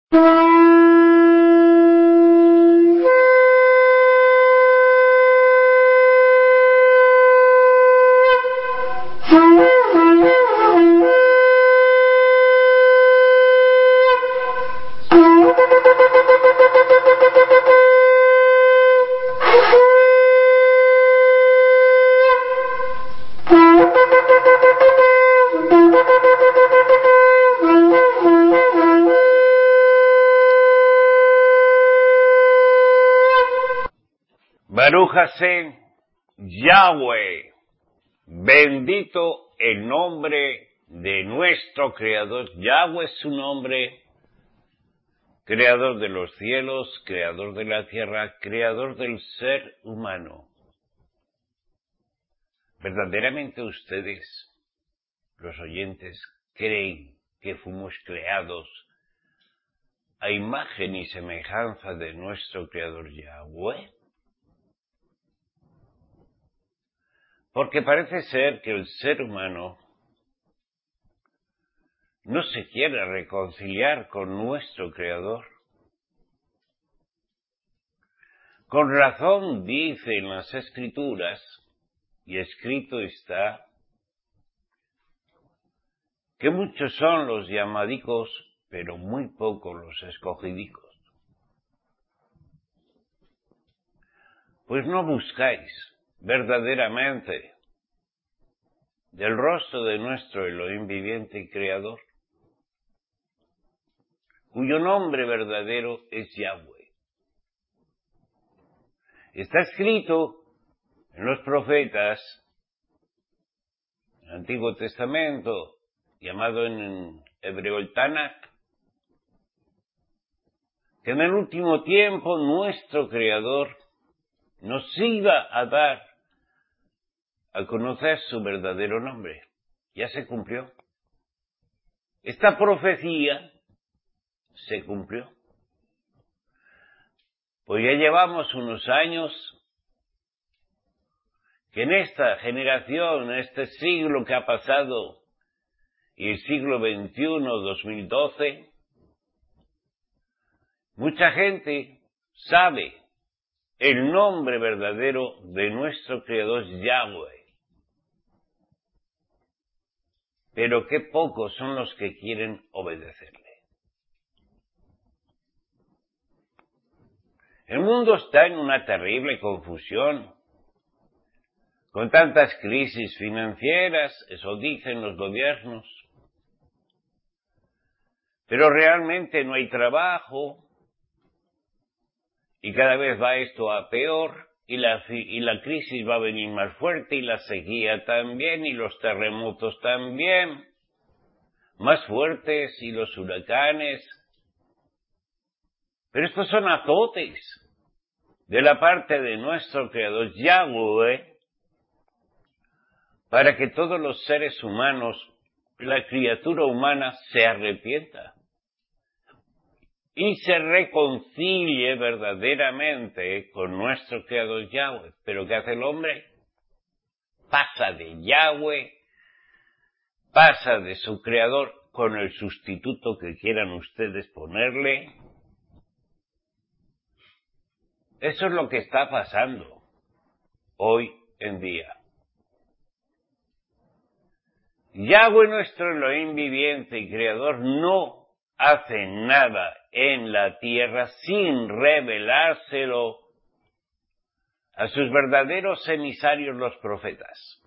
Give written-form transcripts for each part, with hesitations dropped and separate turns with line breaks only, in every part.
Baruch Hashem, Yahweh, bendito el nombre de nuestro Creador. Yahweh es su nombre, Creador de los cielos, Creador de la tierra, Creador del ser humano. ¿Verdaderamente ustedes, los oyentes, creen que fuimos creados a imagen y semejanza de nuestro Creador Yahweh? Porque parece ser que el ser humano no se quiere reconciliar con nuestro Creador. Con razón dicen las Escrituras, y escrito está, que muchos son los llamadicos, pero muy pocos los escogidicos. Pues no buscáis verdaderamente del rostro de nuestro Elohim viviente y creador, cuyo nombre verdadero es Yahweh. Está escrito en los profetas, en el Antiguo Testamento, llamado en hebreo el Tanakh, que en el último tiempo nuestro Creador nos iba a dar a conocer su verdadero nombre. Ya se cumplió. Esta profecía se cumplió. Pues ya llevamos unos años que en esta generación, en este siglo que ha pasado, y el siglo XXI, 2012, mucha gente sabe el nombre verdadero de nuestro Creador Yahweh. Pero qué pocos son los que quieren obedecerle. El mundo está en una terrible confusión, con tantas crisis financieras, eso dicen los gobiernos, pero realmente no hay trabajo, y cada vez va esto a peor, y la crisis va a venir más fuerte, y la sequía también, y los terremotos también, más fuertes, y los huracanes. Pero estos son azotes de la parte de nuestro Creador Yahweh, para que todos los seres humanos, la criatura humana, se arrepienta y se reconcilie verdaderamente con nuestro Creador Yahweh. ¿Pero qué hace el hombre? Pasa de Yahweh, pasa de su Creador con el sustituto que quieran ustedes ponerle. Eso es lo que está pasando hoy en día. Yahweh, nuestro Elohim viviente y Creador, no hace nada en la tierra sin revelárselo a sus verdaderos emisarios, los profetas.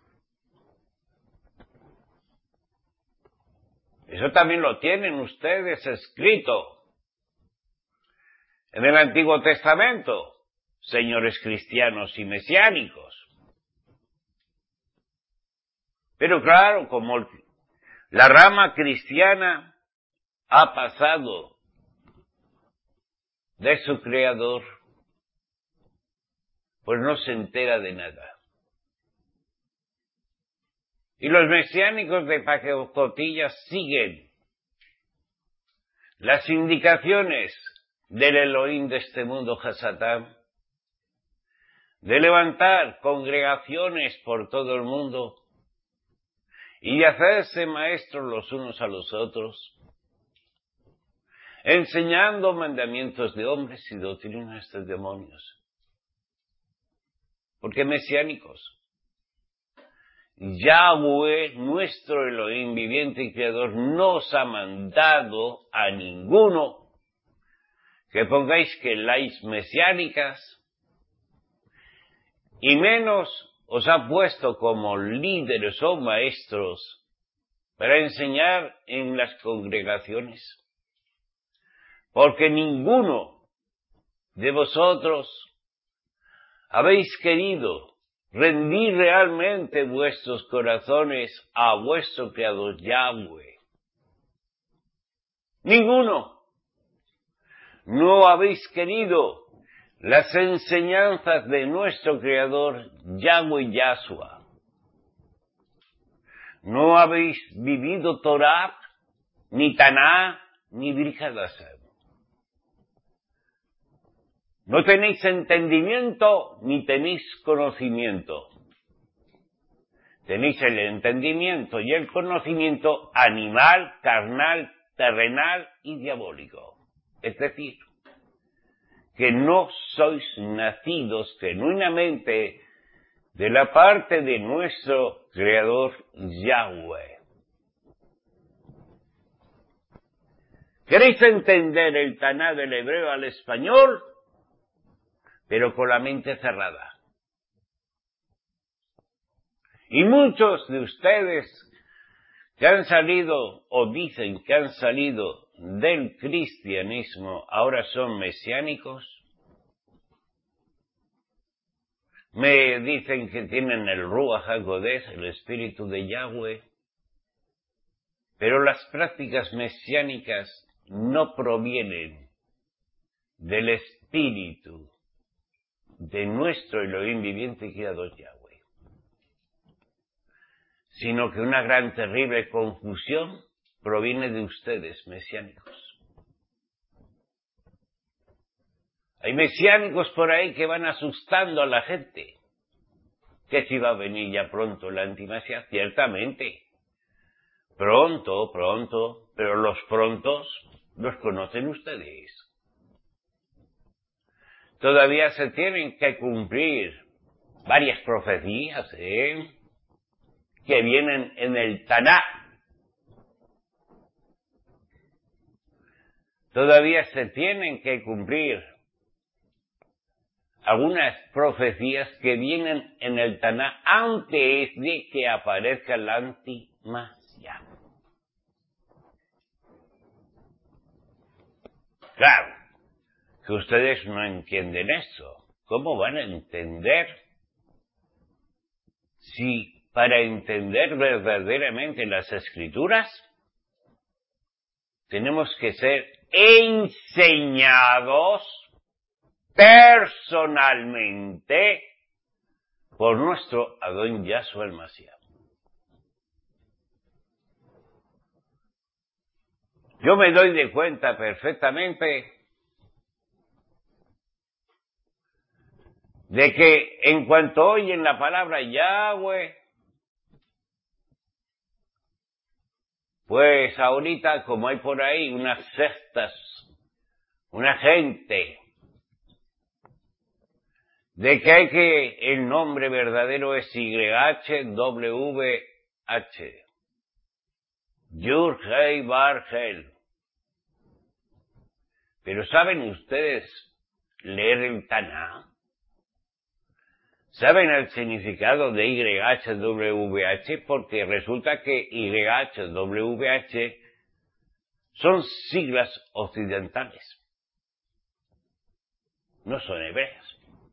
Eso también lo tienen ustedes escrito en el Antiguo Testamento, señores cristianos y mesiánicos. Pero claro, como la rama cristiana ha pasado de su Creador, pues no se entera de nada. Y los mesiánicos de pacotilla siguen las indicaciones del Elohim de este mundo, Hasatán, de levantar congregaciones por todo el mundo y de hacerse maestros los unos a los otros, enseñando mandamientos de hombres y doctrinas de demonios. Porque mesiánicos. Yahweh, nuestro Elohim viviente y creador, nos ha mandado a ninguno que pongáis que láis mesiánicas, y menos os ha puesto como líderes o maestros para enseñar en las congregaciones. Porque ninguno de vosotros habéis querido rendir realmente vuestros corazones a vuestro Creador Yahweh. Ninguno. No habéis querido las enseñanzas de nuestro Creador Yahweh Yahshua. No habéis vivido Torah, ni Taná, ni Brit Hadashah. No tenéis entendimiento ni tenéis conocimiento. Tenéis el entendimiento y el conocimiento animal, carnal, terrenal y diabólico. Es decir, que no sois nacidos genuinamente de la parte de nuestro Creador Yahweh. ¿Queréis entender el Taná del hebreo al español? Pero con la mente cerrada. Y muchos de ustedes que han salido o dicen que han salido del cristianismo ahora son mesiánicos. Me dicen que tienen el Ruach HaKodesh, el Espíritu de Yahweh. Pero las prácticas mesiánicas no provienen del Espíritu de nuestro Elohim viviente y creador Yahweh, sino que una gran terrible confusión proviene de ustedes, mesiánicos. Hay mesiánicos por ahí que van asustando a la gente, que si va a venir ya pronto la antimasia, ciertamente, pronto, pero los prontos los conocen ustedes. Todavía se tienen que cumplir varias profecías, que vienen en el Taná. Todavía se tienen que cumplir algunas profecías que vienen en el Taná antes de que aparezca la antimasia. Claro, que ustedes no entienden eso. ¿Cómo van a entender si para entender verdaderamente las Escrituras tenemos que ser enseñados personalmente por nuestro Adón Yahshua el Mashiach? Yo me doy de cuenta perfectamente de que en cuanto oyen la palabra Yahweh, pues ahorita como hay por ahí unas sectas, una gente, de que el nombre verdadero es YHWH, Yud Hei Bar Hel. Pero ¿saben ustedes leer el Taná? ¿Saben el significado de YHWH? Porque resulta que YHWH son siglas occidentales. No son hebreas.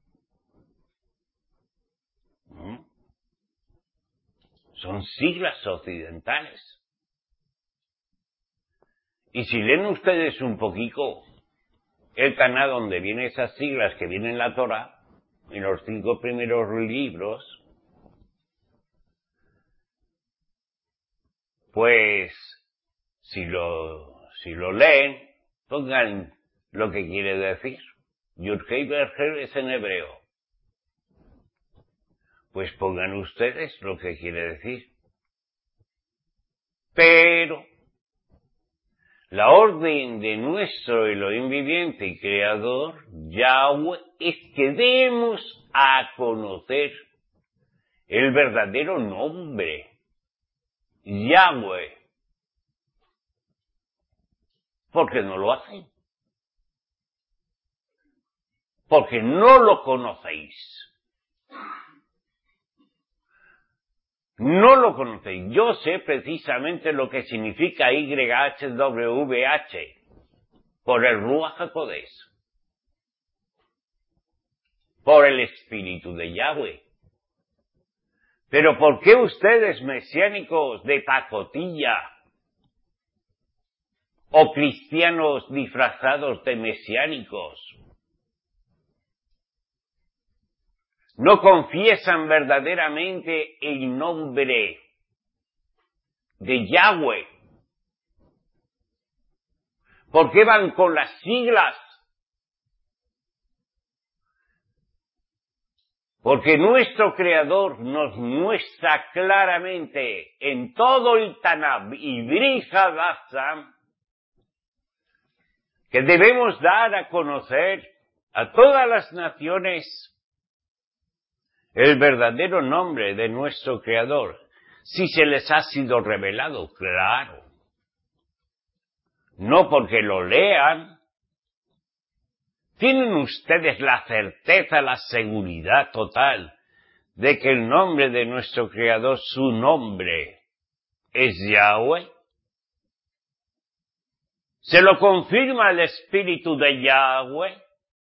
Son siglas occidentales. Y si leen ustedes un poquito el Taná donde vienen esas siglas que vienen en la Torah, en los 5 primeros libros, pues si lo leen, pongan lo que quiere decir. Yud Hei Bar Hel es en hebreo. Pues pongan ustedes lo que quiere decir. Pero La orden de nuestro Elohim viviente y creador, Yahweh, es que demos a conocer el verdadero nombre, Yahweh, porque no lo hacen, porque no lo conocéis. No lo conocéis. Yo sé precisamente lo que significa YHWH por el Ruach HaKodesh, por el Espíritu de Yahweh. Pero ¿por qué ustedes, mesiánicos de pacotilla, o cristianos disfrazados de mesiánicos, no confiesan verdaderamente el nombre de Yahweh? ¿Por qué van con las siglas? Porque nuestro Creador nos muestra claramente en todo el Tanab y Brit Hadashah que debemos dar a conocer a todas las naciones el verdadero nombre de nuestro Creador, si se les ha sido revelado, claro. No porque lo lean. ¿Tienen ustedes la certeza, la seguridad total de que el nombre de nuestro Creador, su nombre, es Yahweh? ¿Se lo confirma el Espíritu de Yahweh?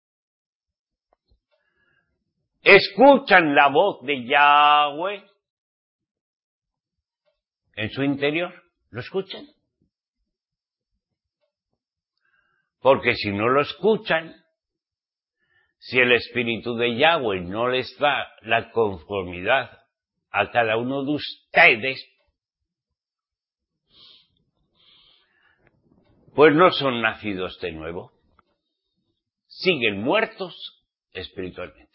¿Escuchan la voz de Yahweh en su interior? ¿Lo escuchan? Porque si no lo escuchan, si el Espíritu de Yahweh no les da la conformidad a cada uno de ustedes, pues no son nacidos de nuevo. Siguen muertos espiritualmente.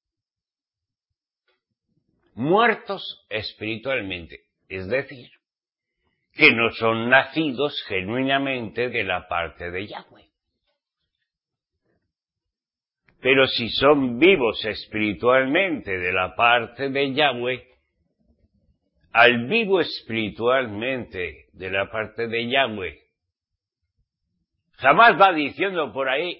Muertos espiritualmente. Es decir, que no son nacidos genuinamente de la parte de Yahweh. Pero si son vivos espiritualmente de la parte de Yahweh, al vivo espiritualmente de la parte de Yahweh, jamás va diciendo por ahí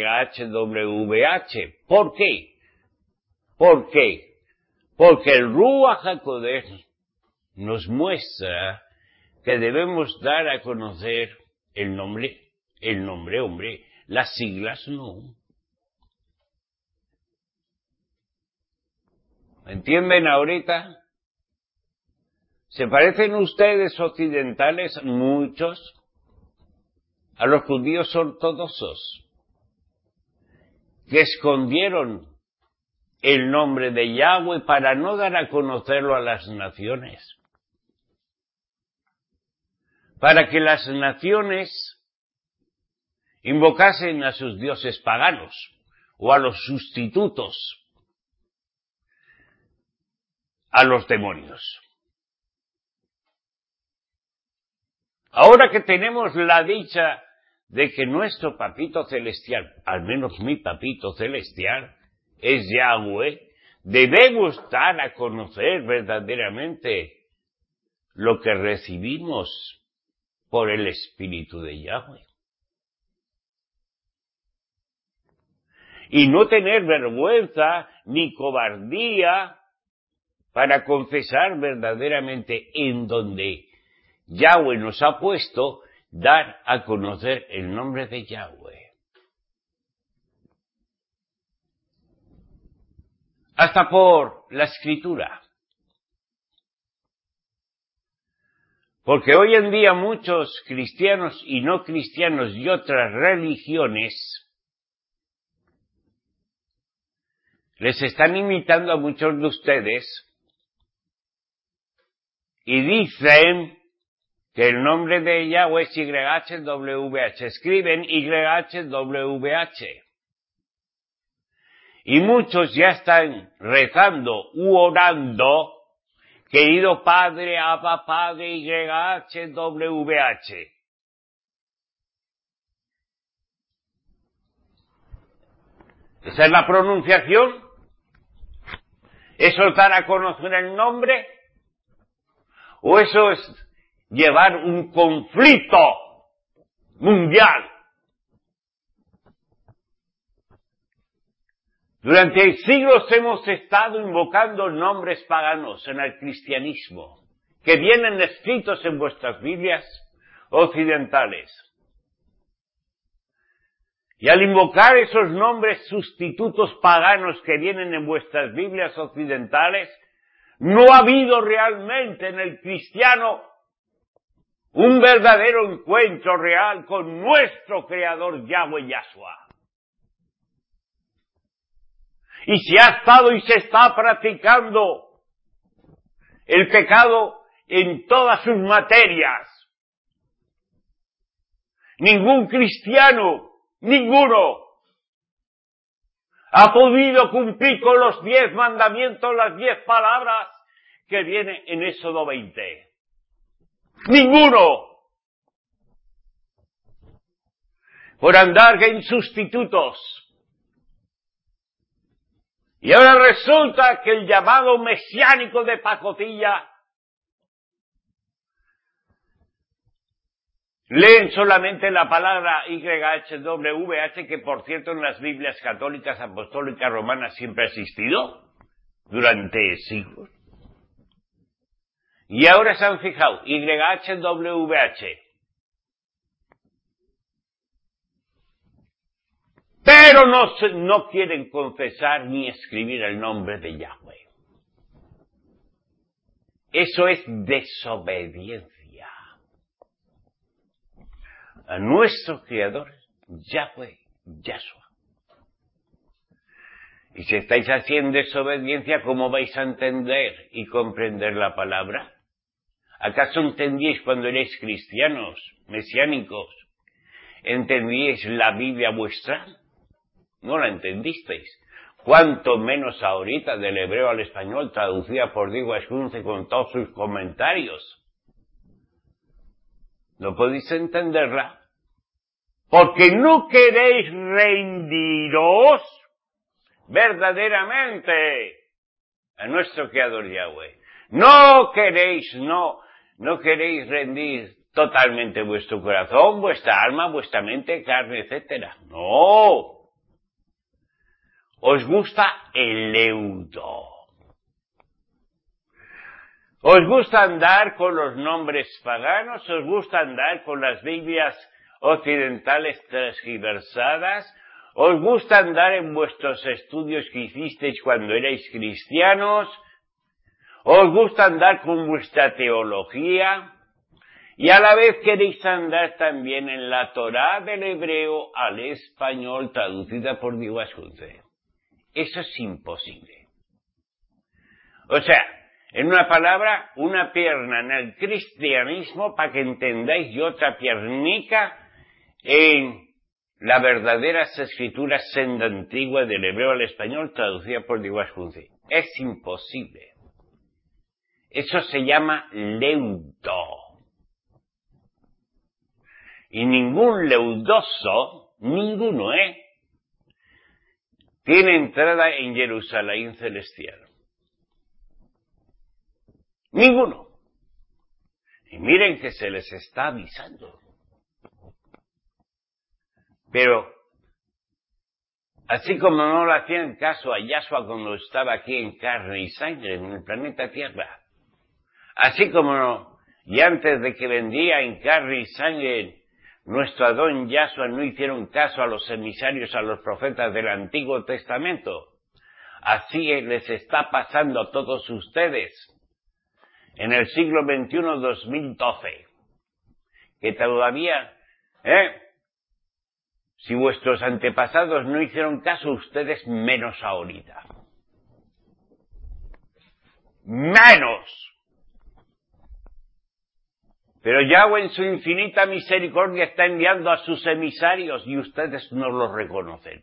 YHWH. ¿Por qué? ¿Por qué? Porque el Ruach HaKodesh nos muestra que debemos dar a conocer el nombre, hombre, las siglas no. ¿Me entienden ahorita? ¿Se parecen ustedes occidentales, muchos, a los judíos ortodoxos, que escondieron el nombre de Yahweh para no dar a conocerlo a las naciones? Para que las naciones invocasen a sus dioses paganos o a los sustitutos, a los demonios. Ahora que tenemos la dicha de que nuestro papito celestial, al menos mi papito celestial, es Yahweh, debemos dar a conocer verdaderamente lo que recibimos por el Espíritu de Yahweh. Y no tener vergüenza ni cobardía para confesar verdaderamente en donde Yahweh nos ha puesto, dar a conocer el nombre de Yahweh. Hasta por la Escritura. Porque hoy en día muchos cristianos y no cristianos y otras religiones les están imitando a muchos de ustedes y dicen que el nombre de Yahweh es YHWH. Escriben YHWH. Y muchos ya están rezando u orando, querido Padre, Abba Padre, YHWH. Esa es la pronunciación. ¿Eso es dar a conocer el nombre? ¿O eso es llevar un conflicto mundial? Durante siglos hemos estado invocando nombres paganos en el cristianismo, que vienen escritos en vuestras Biblias occidentales. Y al invocar esos nombres sustitutos paganos que vienen en vuestras Biblias occidentales, no ha habido realmente en el cristiano un verdadero encuentro real con nuestro Creador Yahweh Yahshua. Y se ha estado y se está practicando el pecado en todas sus materias. Ningún cristiano, ninguno, ha podido cumplir con los 10 mandamientos, las 10 palabras que vienen en Éxodo 20. Ninguno. Por andar en sustitutos. Y ahora resulta que el llamado mesiánico de pacotilla leen solamente la palabra YHWH, que por cierto en las Biblias católicas, apostólicas, romanas siempre ha existido durante siglos. Y ahora se han fijado, YHWH. Pero no quieren confesar ni escribir el nombre de Yahweh. Eso es desobediencia a nuestro Creador, Yahweh, Yahshua. Y si estáis haciendo desobediencia, ¿cómo vais a entender y comprender la palabra? ¿Acaso entendíais cuando erais cristianos, mesiánicos? ¿Entendíais la Biblia vuestra? No la entendisteis. Cuanto menos ahorita del hebreo al español, traducida por Diego Ascunce con todos sus comentarios. ¿No podéis entenderla? Porque no queréis rendiros verdaderamente a nuestro Creador Yahweh. No queréis rendir totalmente vuestro corazón, vuestra alma, vuestra mente, carne, etcétera. No. Os gusta el leudo. Os gusta andar con los nombres paganos, os gusta andar con las Biblias occidentales transgiversadas, os gusta andar en vuestros estudios que hicisteis cuando erais cristianos, os gusta andar con vuestra teología, y a la vez queréis andar también en la Torá del hebreo al español traducida por Diego Ascunce. Eso es imposible. O sea, en una palabra, una pierna en el cristianismo para que entendáis y otra piernica en las verdaderas escrituras senda antigua del hebreo al español traducida por Diego Ascunce. Es imposible. Eso se llama leudo. Y ningún leudoso, ninguno, tiene entrada en Jerusalén celestial. Ninguno. Y miren que se les está avisando. Pero, así como no le hacían caso a Yahshua cuando estaba aquí en carne y sangre en el planeta Tierra, así como no, y antes de que vendría en carne y sangre nuestro Adón Yahshua no hicieron caso a los emisarios, a los profetas del Antiguo Testamento, así les está pasando a todos ustedes en el siglo XXI 2012, que todavía, si vuestros antepasados no hicieron caso, ustedes menos ahorita. ¡Menos! Pero Yahweh en su infinita misericordia está enviando a sus emisarios y ustedes no los reconocen.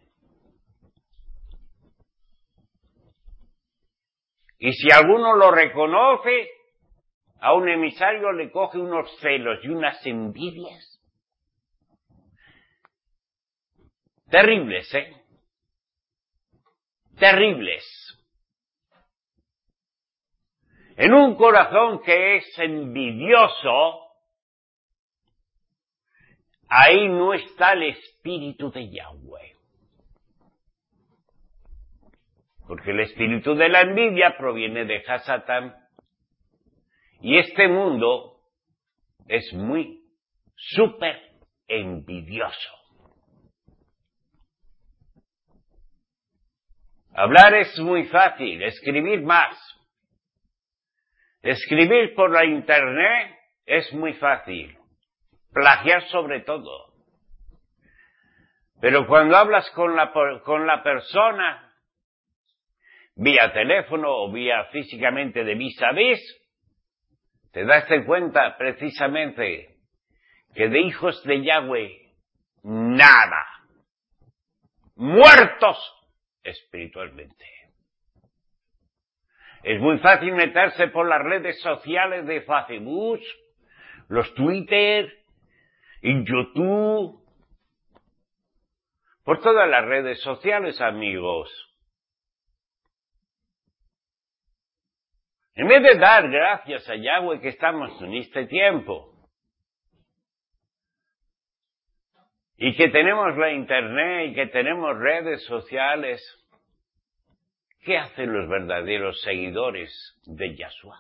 Y si alguno lo reconoce, a un emisario le coge unos celos y unas envidias terribles, terribles. En un corazón que es envidioso, ahí no está el espíritu de Yahweh. Porque el espíritu de la envidia proviene de Hasatán. Y este mundo es muy súper envidioso. Hablar es muy fácil, escribir más. Escribir por la internet es muy fácil. Plagiar sobre todo. Pero cuando hablas con la persona, vía teléfono o vía físicamente de vis a vis, te das cuenta precisamente que de hijos de Yahweh, nada. Muertos espiritualmente. Es muy fácil meterse por las redes sociales de Facebook, los Twitter, y YouTube, por todas las redes sociales, amigos. En vez de dar gracias a Yahweh que estamos en este tiempo, y que tenemos la internet y que tenemos redes sociales, ¿qué hacen los verdaderos seguidores de Yahshua?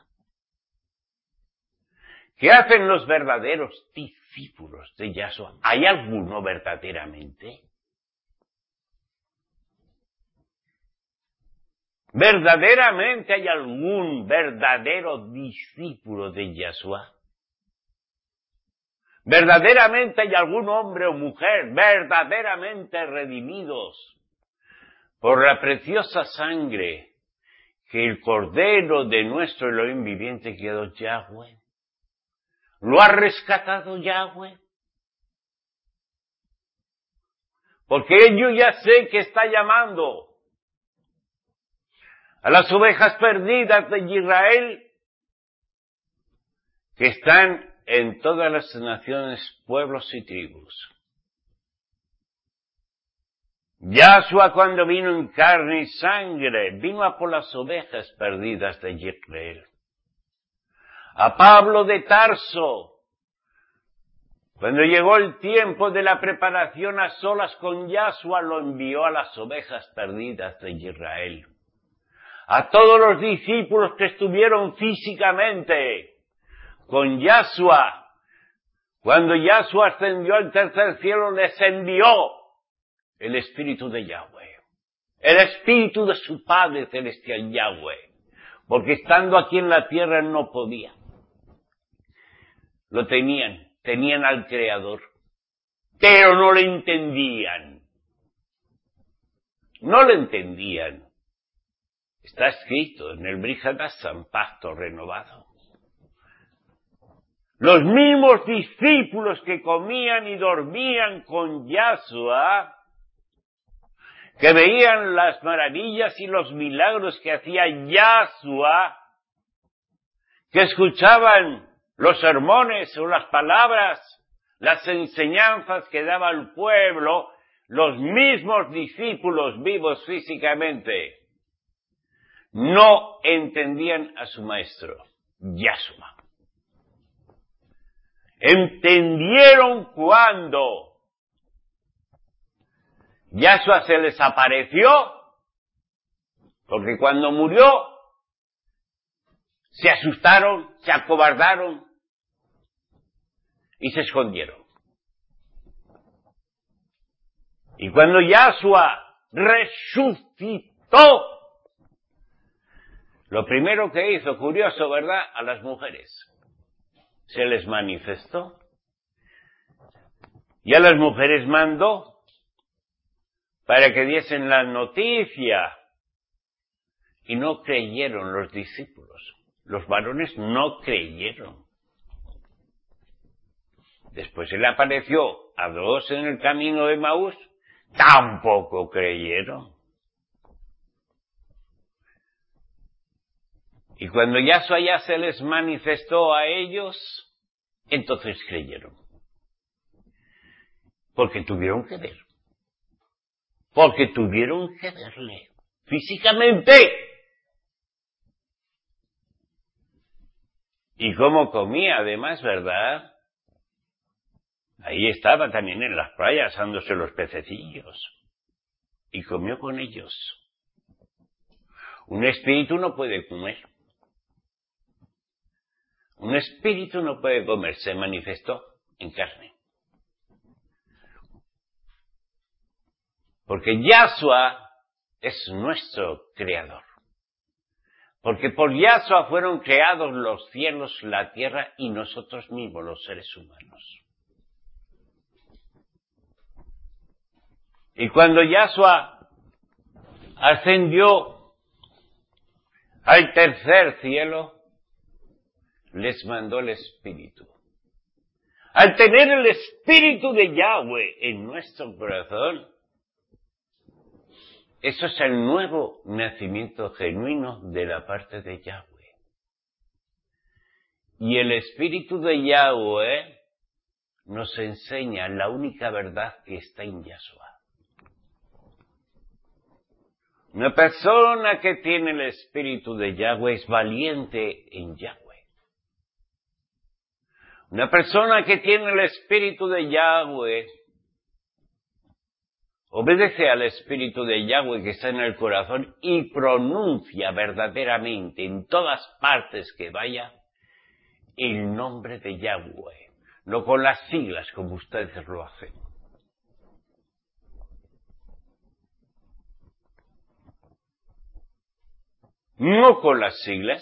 ¿Qué hacen los verdaderos discípulos de Yahshua? ¿Hay alguno verdaderamente? ¿Verdaderamente hay algún verdadero discípulo de Yahshua? ¿Verdaderamente hay algún hombre o mujer verdaderamente redimidos por la preciosa sangre que el Cordero de nuestro Elohim viviente quedó Yahweh? ¿Lo ha rescatado Yahweh? Porque yo ya sé que está llamando a las ovejas perdidas de Israel, que están en todas las naciones, pueblos y tribus. Yahshua, cuando vino en carne y sangre, vino a por las ovejas perdidas de Israel. A Pablo de Tarso, cuando llegó el tiempo de la preparación a solas con Yahshua, lo envió a las ovejas perdidas de Israel. A todos los discípulos que estuvieron físicamente con Yahshua, cuando Yahshua ascendió al tercer cielo, les envió el Espíritu de Yahweh, el Espíritu de su Padre Celestial Yahweh, porque estando aquí en la tierra no podía. Lo tenían al Creador, pero no le entendían. No le entendían. Está escrito en el Brit Hadashah, pacto renovado. Los mismos discípulos que comían y dormían con Yahshua, que veían las maravillas y los milagros que hacía Yahshua, que escuchaban los sermones o las palabras, las enseñanzas que daba al pueblo, los mismos discípulos vivos físicamente, no entendían a su maestro, Yahshua. Entendieron cuando Yahshua se les apareció, porque cuando murió se asustaron, se acobardaron y se escondieron. Y cuando Yahshua resucitó, lo primero que hizo, curioso, ¿verdad?, a las mujeres, se les manifestó. Y a las mujeres mandó para que diesen la noticia. Y no creyeron los discípulos. Los varones no creyeron. Después se le apareció a dos en el camino de Emaús, tampoco creyeron. Y cuando Yahshua ya se les manifestó a ellos, entonces creyeron. Porque tuvieron que ver. Porque tuvieron que verle. físicamente. Y cómo comía además, ¿verdad? Ahí estaba también en las playas asándose los pececillos. Y comió con ellos. Un espíritu no puede comer. Un espíritu no puede comer, se manifestó en carne. Porque Yahshua es nuestro creador. Porque por Yahshua fueron creados los cielos, la tierra y nosotros mismos, los seres humanos. Y cuando Yahshua ascendió al tercer cielo, les mandó el Espíritu. Al tener el Espíritu de Yahweh en nuestro corazón, eso es el nuevo nacimiento genuino de la parte de Yahweh. Y el Espíritu de Yahweh nos enseña la única verdad que está en Yahshua. Una persona que tiene el Espíritu de Yahweh es valiente en Yahweh. Una persona que tiene el Espíritu de Yahweh obedece al Espíritu de Yahweh que está en el corazón y pronuncia verdaderamente en todas partes que vaya el nombre de Yahweh, no con las siglas como ustedes lo hacen. No con las siglas,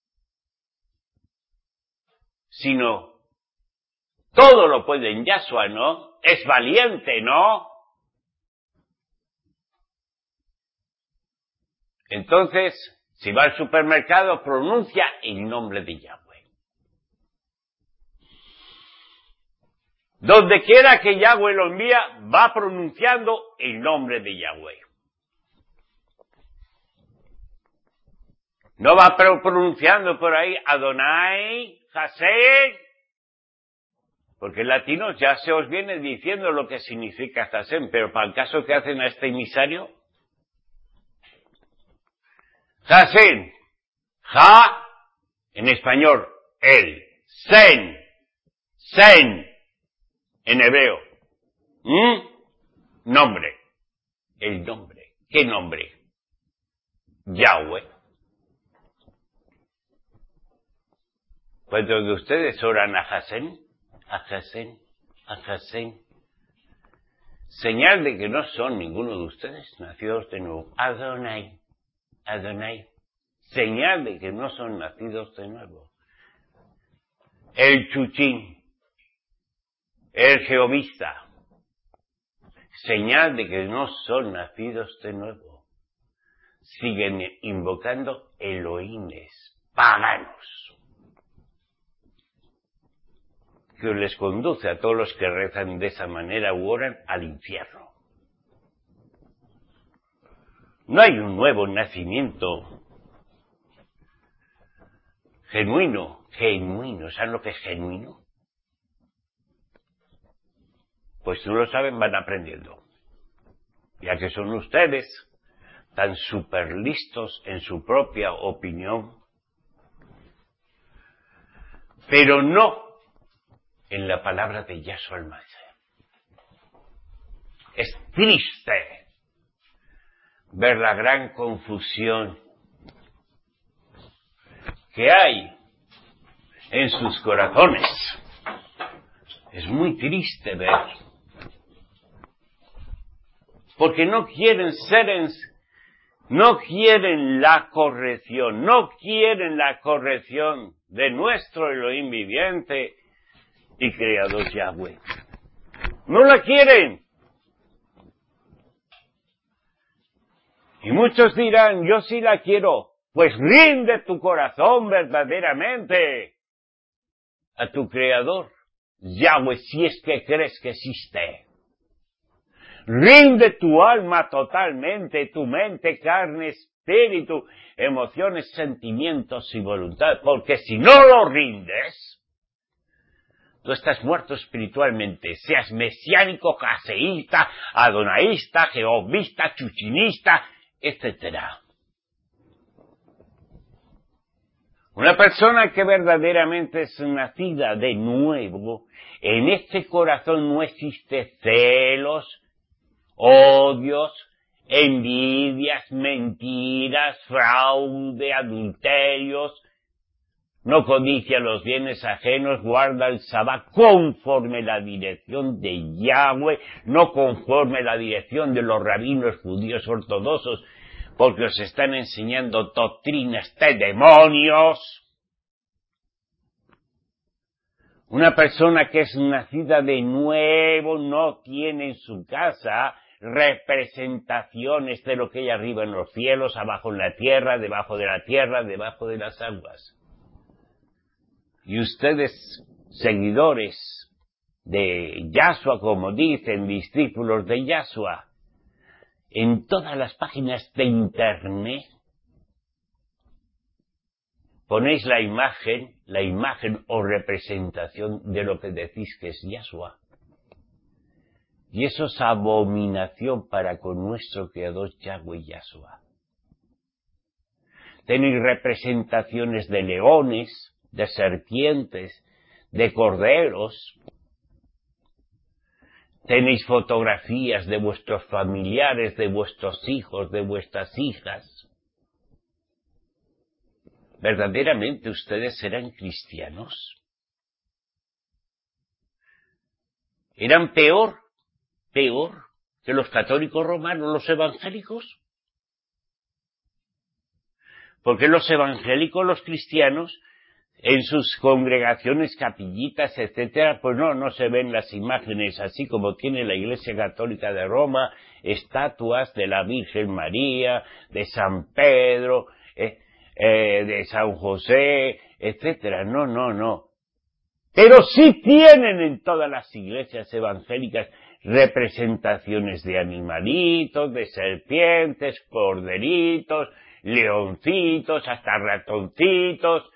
sino todo lo puede en Yahshua, ¿no? Es valiente, ¿no? Entonces, si va al supermercado, pronuncia el nombre de Yahweh. Donde quiera que Yahweh lo envía, va pronunciando el nombre de Yahweh. No va pronunciando por ahí Adonai, Hashem, porque en latino ya se os viene diciendo lo que significa Hashem, pero para el caso que hacen a este emisario, Hashem, Ja, en español, el, Sen, en hebreo, nombre, el nombre, ¿qué nombre? Yahweh. ¿Cuántos de ustedes oran a Hashem? A Hashem, a Hashem. Señal de que no son ninguno de ustedes nacidos de nuevo. Adonai, Adonai. Señal de que no son nacidos de nuevo. El Chuchín, el Jehovista. Señal de que no son nacidos de nuevo. Siguen invocando Elohines paganos, que les conduce a todos los que rezan de esa manera u oran al infierno. No hay un nuevo nacimiento genuino. ¿Saben lo que es genuino? Pues si no lo saben, van aprendiendo. Ya que son ustedes tan súper listos en su propia opinión, pero no en la palabra de Yahshua el Mashiach. Es triste ver la gran confusión que hay en sus corazones. Es muy triste ver. Porque no quieren la corrección de nuestro Elohim viviente y creador Yahweh. No la quieren. Y muchos dirán, yo sí la quiero. Pues rinde tu corazón verdaderamente a tu creador, Yahweh, si es que crees que existe. Rinde tu alma totalmente, tu mente, carne, espíritu, emociones, sentimientos y voluntad, porque si no lo rindes, tú estás muerto espiritualmente, seas mesiánico, jaseísta, adonaísta, jehovista, chuchinista, etcétera. Una persona que verdaderamente es nacida de nuevo, en este corazón no existe celos, odios, envidias, mentiras, fraude, adulterios, no codicia los bienes ajenos, guarda el sabbat conforme la dirección de Yahweh, no conforme la dirección de los rabinos judíos ortodoxos, porque os están enseñando doctrinas de demonios. Una persona que es nacida de nuevo no tiene en su casa representaciones de lo que hay arriba en los cielos, abajo en la tierra, debajo de la tierra, debajo de las aguas. Y ustedes, seguidores de Yahshua, como dicen, discípulos de Yahshua, en todas las páginas de internet ponéis la imagen o representación de lo que decís que es Yahshua. Y eso es abominación para con nuestro Creador Yahweh Yahshua. Tenéis representaciones de leones, de serpientes, de corderos. Tenéis fotografías de vuestros familiares, de vuestros hijos, de vuestras hijas. ¿Verdaderamente ustedes eran cristianos? ¿Eran peor que los católicos romanos, los evangélicos? Porque los evangélicos, los cristianos, en sus congregaciones, capillitas, etcétera, pues no se ven las imágenes, así como tiene la Iglesia Católica de Roma, estatuas de la Virgen María, de San Pedro, de San José, etcétera. No. Pero sí tienen en todas las iglesias evangélicas representaciones de animalitos, de serpientes, corderitos, leoncitos, hasta ratoncitos,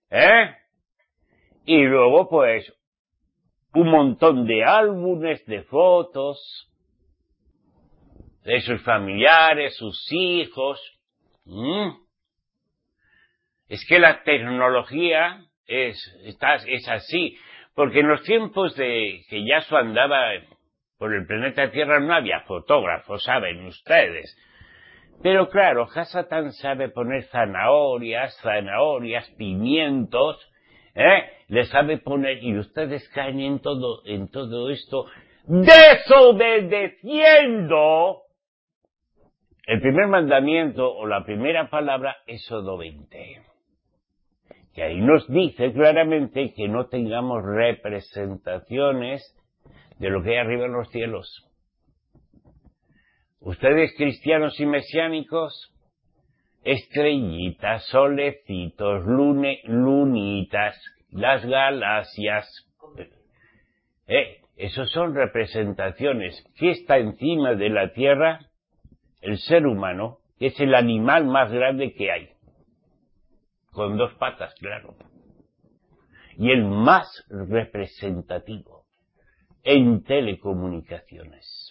y luego pues un montón de álbumes de fotos de sus familiares, sus hijos. Es que la tecnología es así, porque en los tiempos de que Yahshua andaba por el planeta Tierra no había fotógrafos, saben ustedes. Pero claro, Hasatán sabe poner zanahorias, pimientos, le sabe poner, y ustedes caen en todo esto, desobedeciendo el primer mandamiento o la primera palabra, Éxodo 20. Que ahí nos dice claramente que no tengamos representaciones de lo que hay arriba en los cielos. Ustedes cristianos y mesiánicos, estrellitas, solecitos, lunitas, las galaxias, esos son representaciones. ¿Qué está encima de la tierra? El ser humano, que es el animal más grande que hay. Con 2 patas, claro. Y el más representativo en telecomunicaciones.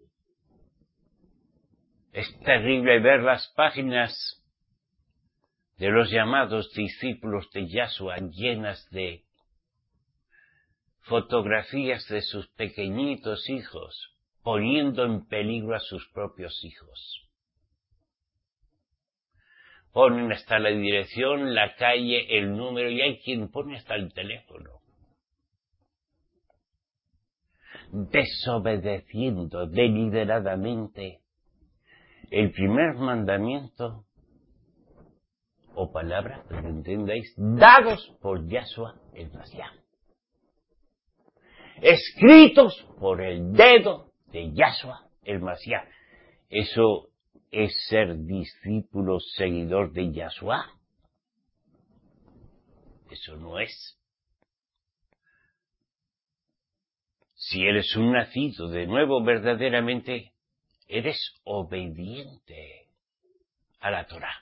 Es terrible ver las páginas de los llamados discípulos de Yahshua llenas de fotografías de sus pequeñitos hijos, poniendo en peligro a sus propios hijos. Ponen hasta la dirección, la calle, el número, y hay quien pone hasta el teléfono. Desobedeciendo deliberadamente el primer mandamiento o palabra, que lo entendáis, dados por Yahshua el Mashiach. Escritos por el dedo de Yahshua el Mashiach. Eso es ser discípulo, seguidor de Yahshua. Eso no es. Si eres un nacido de nuevo verdaderamente, eres obediente a la Torá.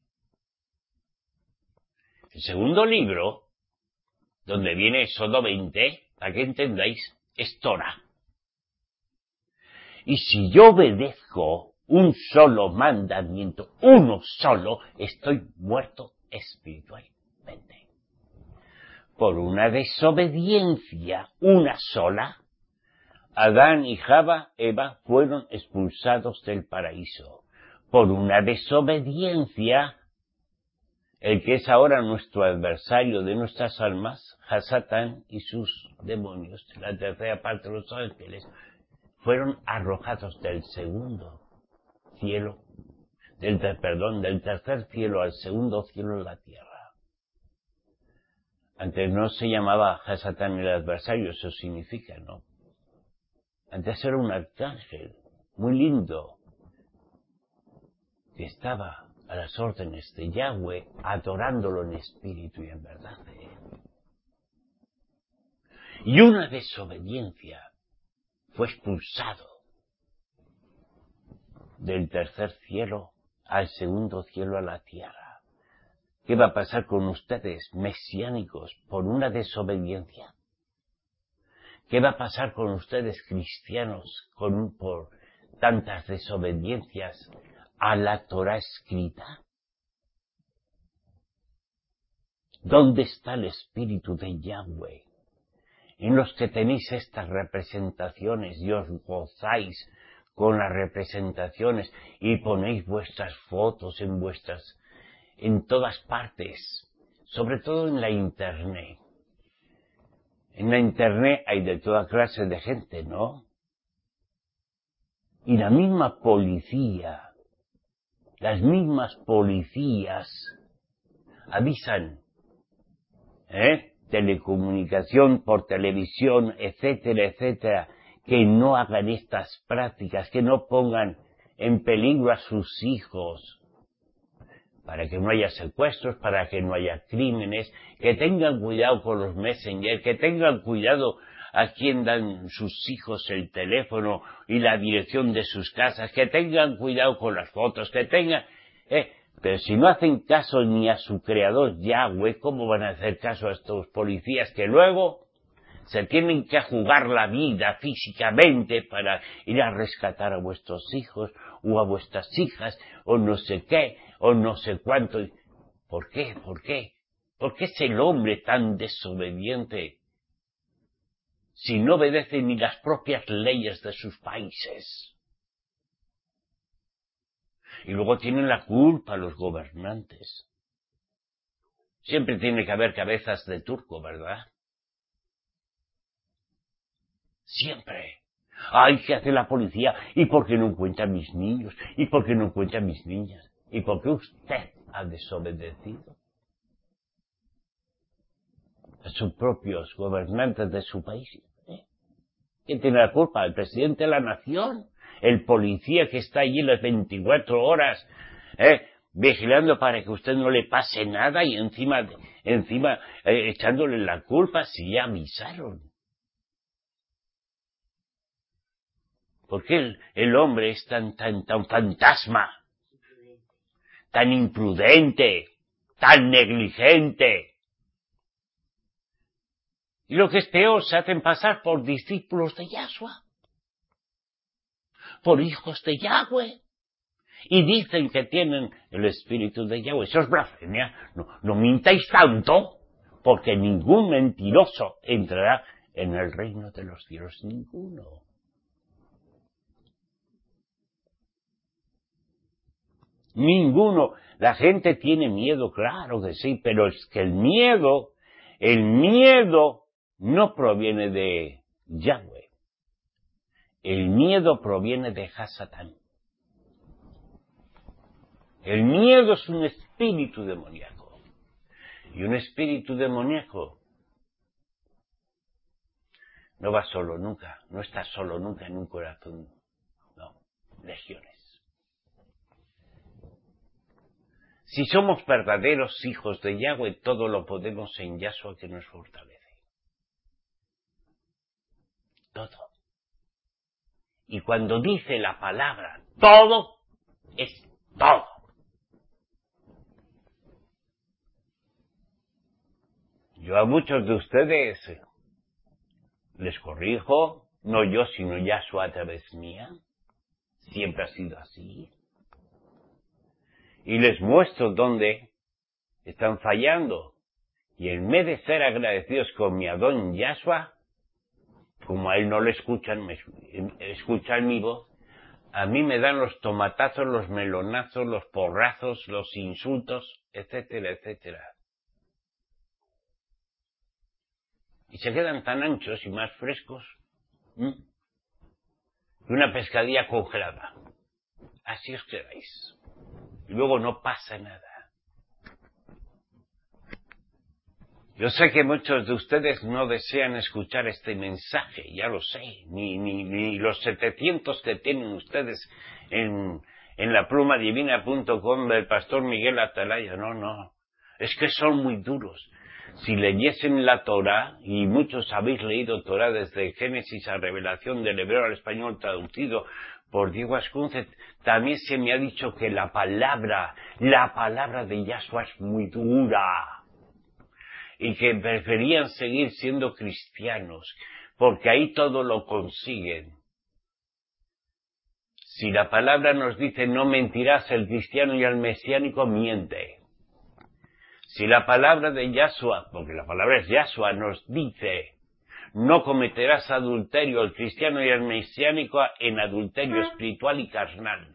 El segundo libro, donde viene Éxodo 20, para que entendáis, es Torá. Y si yo obedezco un solo mandamiento, uno solo, estoy muerto espiritualmente. Por una desobediencia, una sola, Adán y Eva fueron expulsados del paraíso. Por una desobediencia, el que es ahora nuestro adversario de nuestras almas, Satán y sus demonios, la tercera parte de los ángeles, fueron arrojados del segundo cielo, del tercer cielo al segundo cielo en la tierra. Antes no se llamaba Satán el adversario, eso significa, ¿no? Antes era un arcángel muy lindo que estaba a las órdenes de Yahweh, adorándolo en espíritu y en verdad. Y una desobediencia fue expulsado del tercer cielo al segundo cielo a la tierra. ¿Qué va a pasar con ustedes, mesiánicos, por una desobediencia? ¿Qué va a pasar con ustedes, cristianos, por tantas desobediencias a la Torá escrita? ¿Dónde está el espíritu de Yahweh? En los que tenéis estas representaciones y os gozáis con las representaciones y ponéis vuestras fotos en todas partes, sobre todo en la internet. En la internet hay de toda clase de gente, ¿no? Y la misma policía, las mismas policías avisan, telecomunicación, por televisión, etcétera, etcétera, que no hagan estas prácticas, que no pongan en peligro a sus hijos, para que no haya secuestros, para que no haya crímenes, que tengan cuidado con los messengers, que tengan cuidado a quién dan sus hijos el teléfono y la dirección de sus casas, que tengan cuidado con las fotos, que tengan... Pero si no hacen caso ni a su creador Yahweh, ¿cómo van a hacer caso a estos policías que luego se tienen que jugar la vida físicamente para ir a rescatar a vuestros hijos o a vuestras hijas o no sé qué o no sé cuánto? ¿Por qué? ¿Por qué? ¿Por qué es el hombre tan desobediente si no obedece ni las propias leyes de sus países? Y luego tienen la culpa los gobernantes. Siempre tiene que haber cabezas de turco, ¿verdad? Siempre. ¡Ay, qué hace la policía! ¿Y por qué no encuentra a mis niños? ¿Y por qué no encuentra a mis niñas? ¿Y por qué usted ha desobedecido a sus propios gobernantes de su país? ¿Quién tiene la culpa? ¿El presidente de la nación? ¿El policía que está allí las 24 horas vigilando para que a usted no le pase nada y encima echándole la culpa si ya avisaron? ¿Por qué el hombre es tan fantasma, tan imprudente, tan negligente? Y lo que es peor, se hacen pasar por discípulos de Yahshua, por hijos de Yahweh, y dicen que tienen el espíritu de Yahweh. Eso es blasfemia. No mintáis tanto, porque ningún mentiroso entrará en el reino de los cielos. Ninguno. Ninguno. La gente tiene miedo, claro que sí, pero es que el miedo no proviene de Yahweh. El miedo proviene de Hasatán. El miedo es un espíritu demoníaco. Y un espíritu demoníaco no va solo nunca, no está solo nunca en un corazón. No, legiones. Si somos verdaderos hijos de Yahweh, todo lo podemos en Yahshua que nos fortalece. Todo. Y cuando dice la palabra todo, es todo. Yo a muchos de ustedes les corrijo, no yo, sino Yahshua a través mía. Siempre ha sido así. Y les muestro dónde están fallando. Y en vez de ser agradecidos con mi Adón Yahshua, como a él no le escuchan mi voz, a mí me dan los tomatazos, los melonazos, los porrazos, los insultos, etcétera, etcétera. Y se quedan tan anchos y más frescos que una pescadilla congelada. Así os quedáis. Y luego no pasa nada. Yo sé que muchos de ustedes no desean escuchar este mensaje, ya lo sé, ni los 700 que tienen ustedes en laplumadivina.com del pastor Miguel Atalaya, no, es que son muy duros. Si leyesen la Torá, y muchos habéis leído Torá desde Génesis a Revelación del hebreo al español traducido por Diego Ascúnce, también se me ha dicho que la palabra de Yahshua es muy dura. Y que preferían seguir siendo cristianos, porque ahí todo lo consiguen. Si la palabra nos dice no mentirás, el cristiano y el mesiánico miente. Si la palabra de Yahshua, porque la palabra es Yahshua, nos dice no cometerás adulterio, el cristiano y el mesiánico en adulterio espiritual y carnal.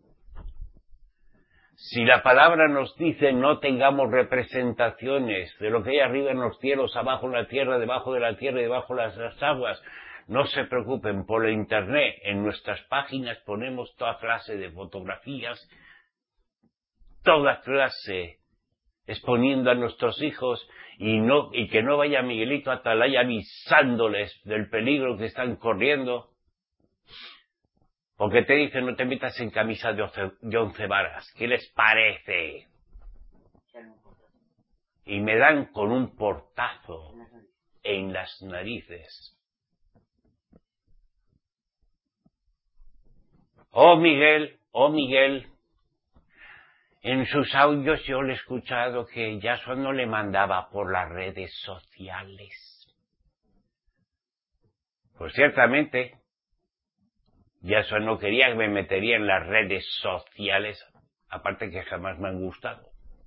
Si la palabra nos dice no tengamos representaciones de lo que hay arriba en los cielos, abajo en la tierra, debajo de la tierra y debajo de las aguas, no se preocupen, por la internet, en nuestras páginas ponemos toda clase de fotografías, toda clase, exponiendo a nuestros hijos y que no vaya Miguelito Atalaya avisándoles del peligro que están corriendo. Porque te dicen no te metas en camisa de 11 varas. ¿Qué les parece? Y me dan con un portazo en las narices. Oh Miguel, en sus audios yo le he escuchado que Yahshua no le mandaba por las redes sociales. Pues ciertamente, Yahshua no quería que me metería en las redes sociales, aparte que jamás me han gustado.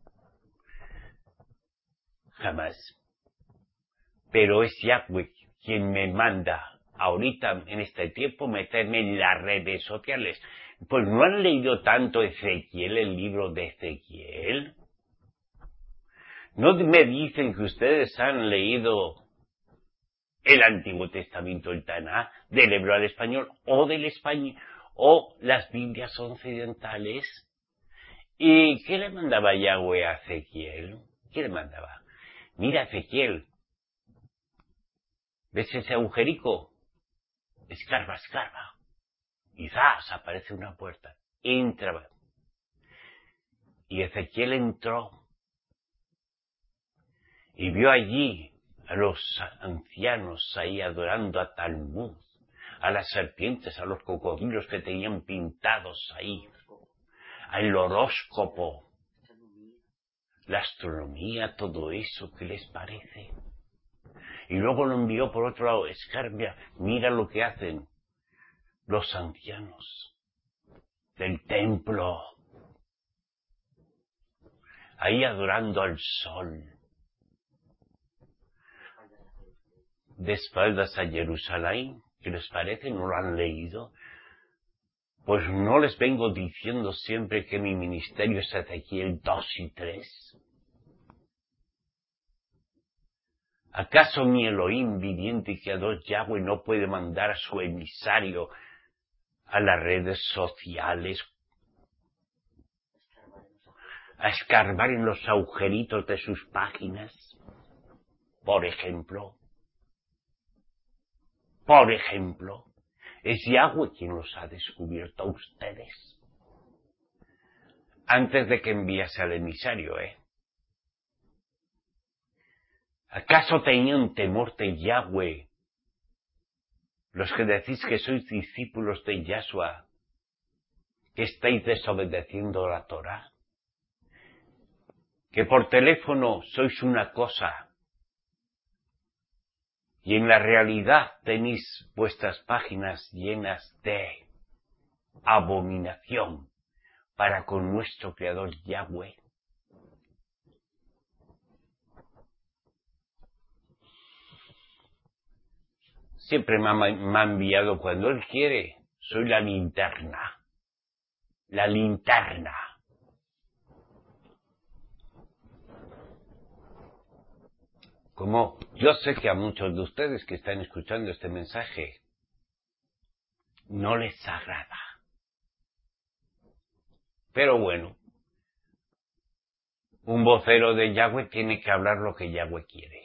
Jamás. Pero es Yahweh quien me manda ahorita, en este tiempo, meterme en las redes sociales. Pues no han leído tanto Ezequiel, el libro de Ezequiel. No me dicen que ustedes han leído el Antiguo Testamento, el Taná, del hebreo al español, o del español, o las Biblias occidentales. ¿Y qué le mandaba Yahweh a Ezequiel? ¿Qué le mandaba? Mira, Ezequiel, ¿ves ese agujerico? Escarba. Y ¡zas! Aparece una puerta. Entra. Y Ezequiel entró. Y vio allí a los ancianos ahí adorando a Talmud, a las serpientes, a los cocodrilos que tenían pintados ahí, al horóscopo, la astronomía, todo eso, ¿qué les parece? Y luego lo envió por otro lado, escarbia, mira lo que hacen los ancianos del templo, ahí adorando al sol, de espaldas a Jerusalén. ¿Qué les parece? ¿No lo han leído? Pues no les vengo diciendo siempre que mi ministerio es Ezequiel 2 y 3. ¿Acaso mi Elohim viviente y creador Yahweh no puede mandar a su emisario a las redes sociales a escarbar en los agujeritos de sus páginas? Por ejemplo, es Yahweh quien los ha descubierto a ustedes. Antes de que enviase al emisario, ¿Acaso tenían temor de Yahweh los que decís que sois discípulos de Yahshua, que estáis desobedeciendo la Torá? Que por teléfono sois una cosa y en la realidad tenéis vuestras páginas llenas de abominación para con nuestro Creador Yahweh. Siempre me ha enviado cuando Él quiere. Soy la linterna. La linterna. Como yo sé que a muchos de ustedes que están escuchando este mensaje no les agrada. Pero bueno, un vocero de Yahweh tiene que hablar lo que Yahweh quiere.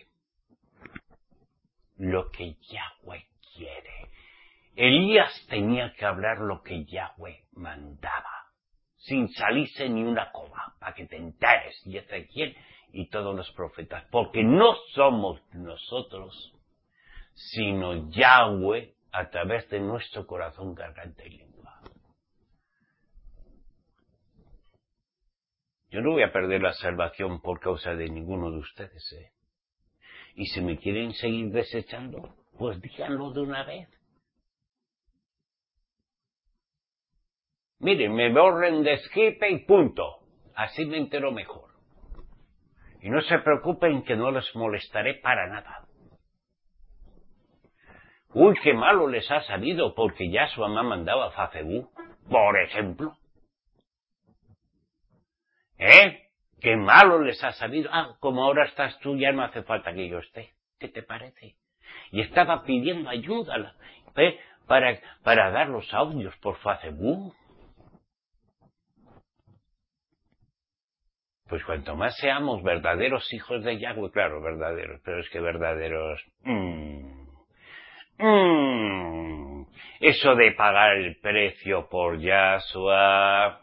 Lo que Yahweh quiere. Elías tenía que hablar lo que Yahweh mandaba, sin salirse ni una coma, para que te enteres, y Ezequiel y todos los profetas, porque no somos nosotros, sino Yahweh a través de nuestro corazón, garganta y lengua. Yo no voy a perder la salvación por causa de ninguno de ustedes, Y si me quieren seguir desechando, pues díganlo de una vez. Miren, me borren de Skype y punto. Así me entero mejor. Y no se preocupen que no les molestaré para nada. Uy, qué malo les ha salido porque Yahshua me ha mandado a Facebook, por ejemplo. Qué malo les ha salido. Como ahora estás tú, ya no hace falta que yo esté. ¿Qué te parece? Y estaba pidiendo ayuda para dar los audios por Facebook. Pues cuanto más seamos verdaderos hijos de Yahweh, claro, verdaderos, pero es que verdaderos... Eso de pagar el precio por Yahshua...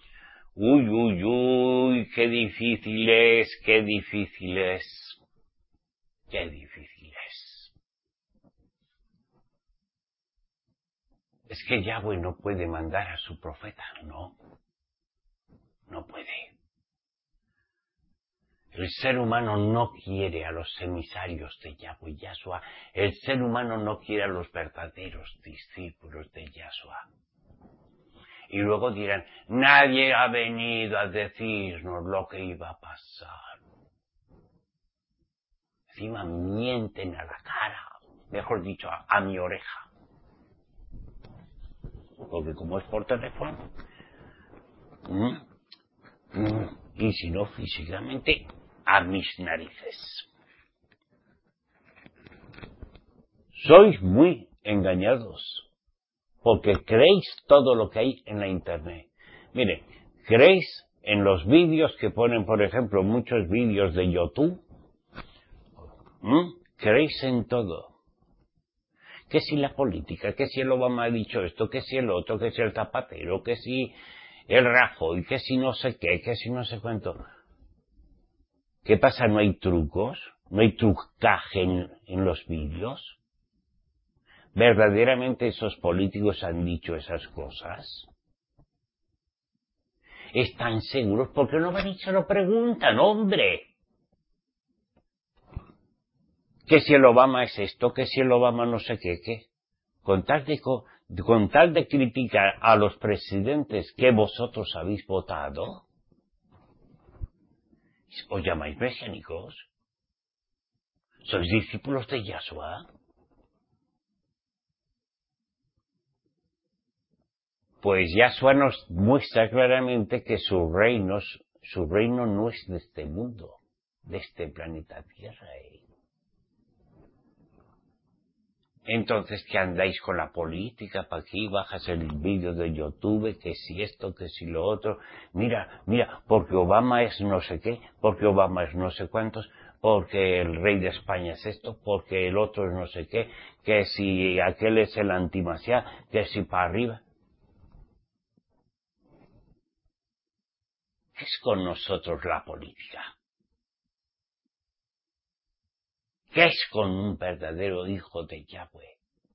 Uy, qué difícil es, qué difícil es. Qué difícil es. Es que Yahweh no puede mandar a su profeta, no. No puede. El ser humano no quiere a los emisarios de Yahweh Yahshua. El ser humano no quiere a los verdaderos discípulos de Yahshua. Y luego dirán, nadie ha venido a decirnos lo que iba a pasar. Encima mienten a la cara, mejor dicho, a mi oreja. Porque como es por teléfono, y si no físicamente, a mis narices. Sois muy engañados. Porque creéis todo lo que hay en la internet. Mire, creéis en los vídeos que ponen, por ejemplo, muchos vídeos de YouTube. Creéis en todo. Que si la política, que si el Obama ha dicho esto, que si el otro, que si el Zapatero, que si el Rajoy, que si no sé qué, que si no sé cuánto. ¿Qué pasa? ¿No hay trucos? ¿No hay trucaje en los vídeos? ¿Verdaderamente esos políticos han dicho esas cosas? ¿Están seguros? ¿Por qué no van y se lo preguntan, hombre? Que si el Obama es esto, que si el Obama no sé qué. Con tal de criticar a los presidentes que vosotros habéis votado, ¿os llamáis mesiánicos? ¿Sois discípulos de Yahshua? Pues Yahshua nos muestra claramente que su reino no es de este mundo, de este planeta Tierra. Entonces, ¿qué andáis con la política? ¿Para aquí bajas el vídeo de YouTube? Que si esto, que si lo otro. Mira, porque Obama es no sé qué, porque Obama es no sé cuántos, porque el rey de España es esto, porque el otro es no sé qué, que si aquel es el antimasiá, que si para arriba. ¿Qué es con nosotros la política? ¿Qué es con un verdadero hijo de Yahweh?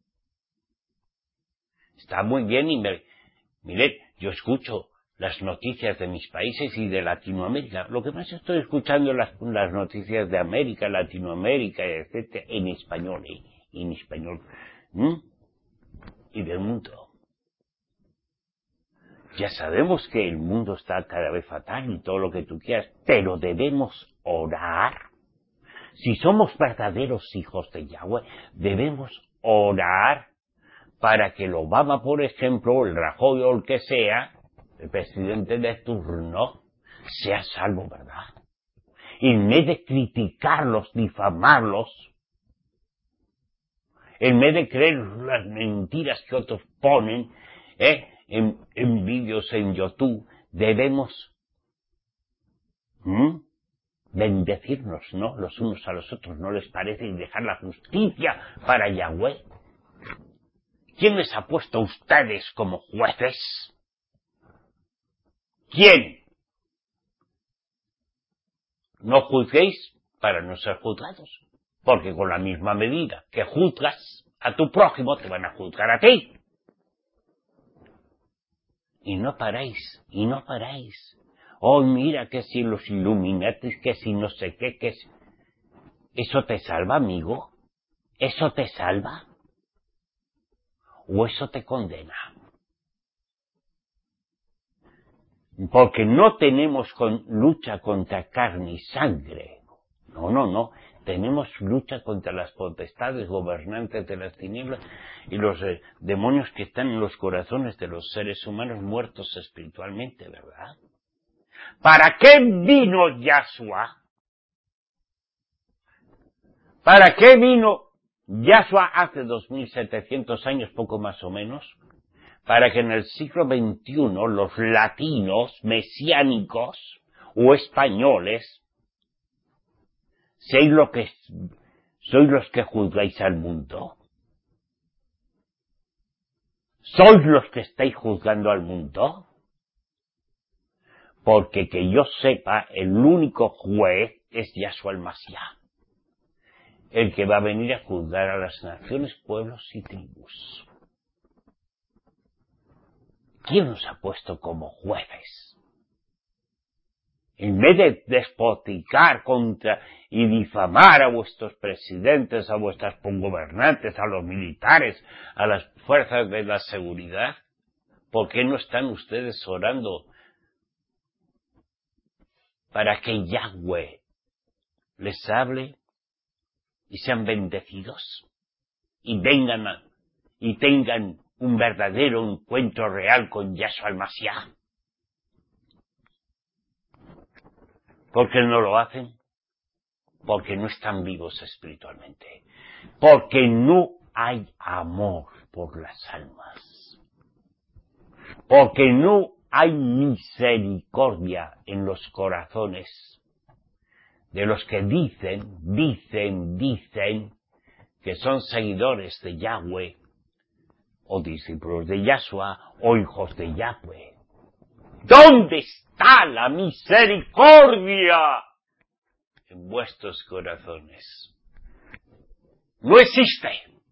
Está muy bien y mirad, yo escucho las noticias de mis países y de Latinoamérica. Lo que más estoy escuchando es las noticias de América, Latinoamérica, etcétera, en español, y del mundo. Ya sabemos que el mundo está cada vez fatal y todo lo que tú quieras, pero debemos orar. Si somos verdaderos hijos de Yahweh, debemos orar para que el Obama, por ejemplo, o el Rajoy o el que sea, el presidente de turno, sea salvo, ¿verdad? Y en vez de criticarlos, difamarlos, en vez de creer las mentiras que otros ponen en vídeos en YouTube, debemos bendecirnos, ¿no? Los unos a los otros, ¿no les parece? Y dejar la justicia para Yahweh. ¿Quién les ha puesto a ustedes como jueces? ¿Quién? No juzguéis para no ser juzgados, porque con la misma medida que juzgas a tu prójimo, te van a juzgar a ti. Y no paráis. Oh, mira que si los Illuminatis, que si no sé qué, que si... ¿Eso te salva, amigo? ¿Eso te salva? ¿O eso te condena? Porque no tenemos lucha contra carne y sangre. No. Tenemos lucha contra las potestades gobernantes de las tinieblas y los demonios que están en los corazones de los seres humanos muertos espiritualmente, ¿verdad? ¿Para qué vino Yahshua? ¿Para qué vino Yahshua hace 2700 años, poco más o menos? Para que en el siglo XXI los latinos mesiánicos o españoles sois los que juzgáis al mundo. ¿Sois los que estáis juzgando al mundo? Porque que yo sepa, el único juez es Yahshua el Mashiach, el que va a venir a juzgar a las naciones, pueblos y tribus. ¿Quién nos ha puesto como jueces? En vez de despoticar contra y difamar a vuestros presidentes, a vuestras gobernantes, a los militares, a las fuerzas de la seguridad, ¿por qué no están ustedes orando para que Yahweh les hable y sean bendecidos y vengan y tengan un verdadero encuentro real con Yahshua el Mashiach? ¿Por qué no lo hacen? Porque no están vivos espiritualmente. Porque no hay amor por las almas. Porque no hay misericordia en los corazones de los que dicen que son seguidores de Yahweh, o discípulos de Yahshua, o hijos de Yahweh. ¿Dónde está la misericordia en vuestros corazones? No existe.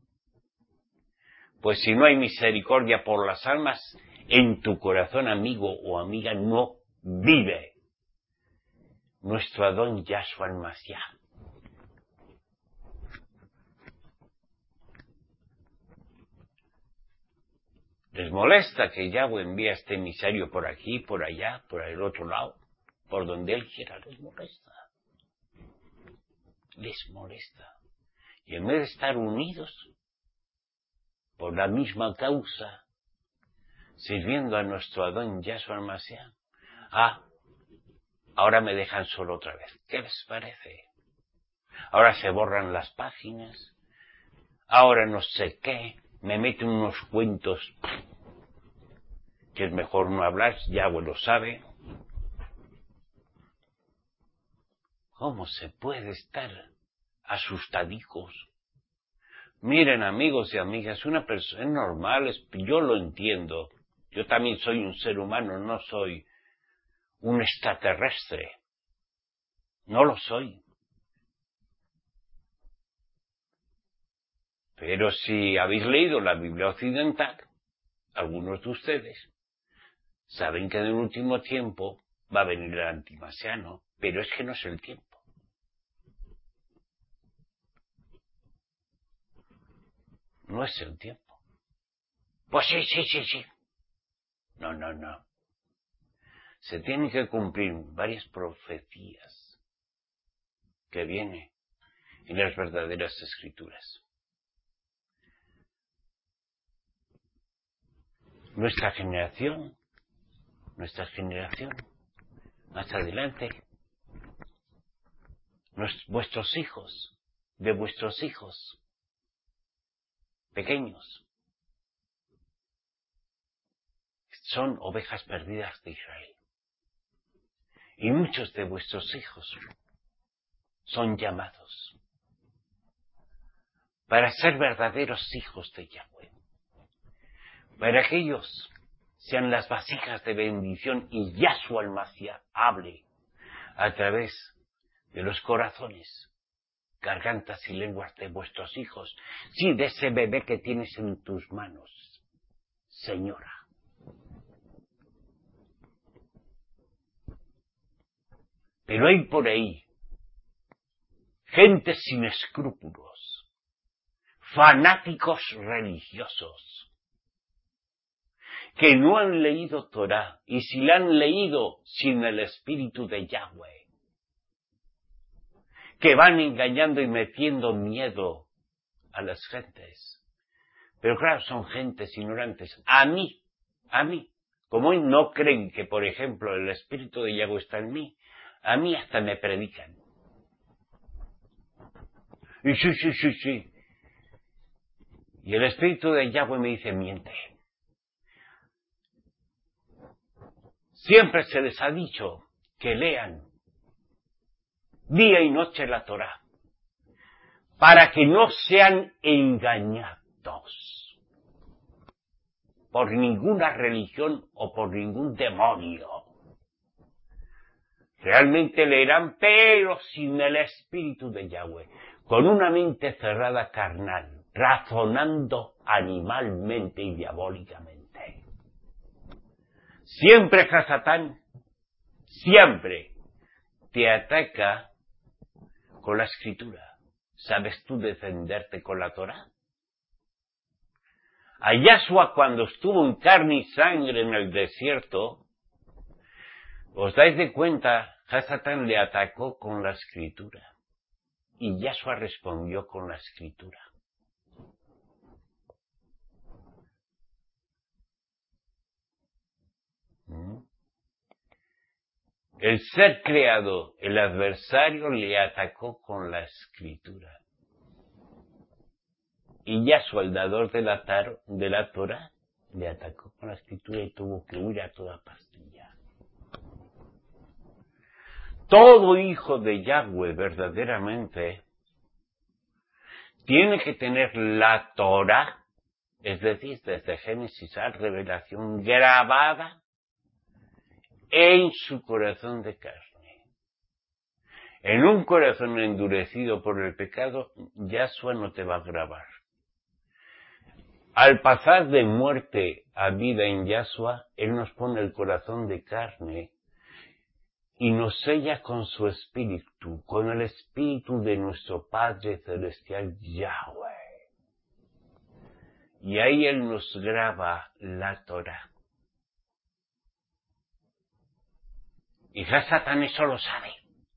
Pues si no hay misericordia por las almas, en tu corazón, amigo o amiga, no vive nuestro Adón Yahshua el Mashiach. Les molesta que Yahweh envíe a este emisario por aquí, por allá, por el otro lado, por donde él quiera. Les molesta. Y en vez de estar unidos por la misma causa, sirviendo a nuestro Adón Yahshua el Mashiach, ahora me dejan solo otra vez. ¿Qué les parece? Ahora se borran las páginas, ahora no sé qué, me meten unos cuentos que es mejor no hablar, Yahweh lo sabe. ¿Cómo se puede estar asustadicos? Miren, amigos y amigas, una persona es normal, yo lo entiendo. Yo también soy un ser humano, no soy un extraterrestre. No lo soy. Pero si habéis leído la Biblia occidental, algunos de ustedes saben que en el último tiempo va a venir el antimasiano, pero es que no es el tiempo. No es el tiempo. Pues sí. No. se tienen que cumplir varias profecías que vienen en las verdaderas escrituras. Nuestra generación, más adelante, vuestros hijos, de vuestros hijos, pequeños, son ovejas perdidas de Israel. Y muchos de vuestros hijos son llamados para ser verdaderos hijos de Yahweh, para que ellos sean las vasijas de bendición y Yahshua el Mashiach hable a través de los corazones, gargantas y lenguas de vuestros hijos, sí, de ese bebé que tienes en tus manos, señora. Pero hay por ahí gente sin escrúpulos, fanáticos religiosos, que no han leído Torah, y si la han leído sin el espíritu de Yahweh, que van engañando y metiendo miedo a las gentes. Pero claro, son gentes ignorantes. A mí, como hoy no creen que, por ejemplo, el espíritu de Yahweh está en mí, a mí hasta me predican. Y sí. Y el espíritu de Yahweh me dice, miente. Siempre se les ha dicho que lean día y noche la Torah, para que no sean engañados por ninguna religión o por ningún demonio. Realmente leerán, pero sin el espíritu de Yahweh, con una mente cerrada carnal, razonando animalmente y diabólicamente. Siempre Hasatán, siempre te ataca con la escritura. ¿Sabes tú defenderte con la Torah? A Yahshua, cuando estuvo en carne y sangre en el desierto, ¿os dais de cuenta? Hasatán le atacó con la escritura. Y Yahshua respondió con la escritura. El ser creado, el adversario, le atacó con la escritura. Y Yahshua, el dador de la Torah, le atacó con la escritura y tuvo que huir a toda pastilla. Todo hijo de Yahweh verdaderamente tiene que tener la Torah, es decir, desde Génesis a Revelación, grabada en su corazón de carne. En un corazón endurecido por el pecado, Yahshua no te va a grabar. Al pasar de muerte a vida en Yahshua, Él nos pone el corazón de carne y nos sella con su espíritu, con el espíritu de nuestro Padre Celestial Yahweh. Y ahí Él nos graba la Torah. Y Hasatán eso lo sabe.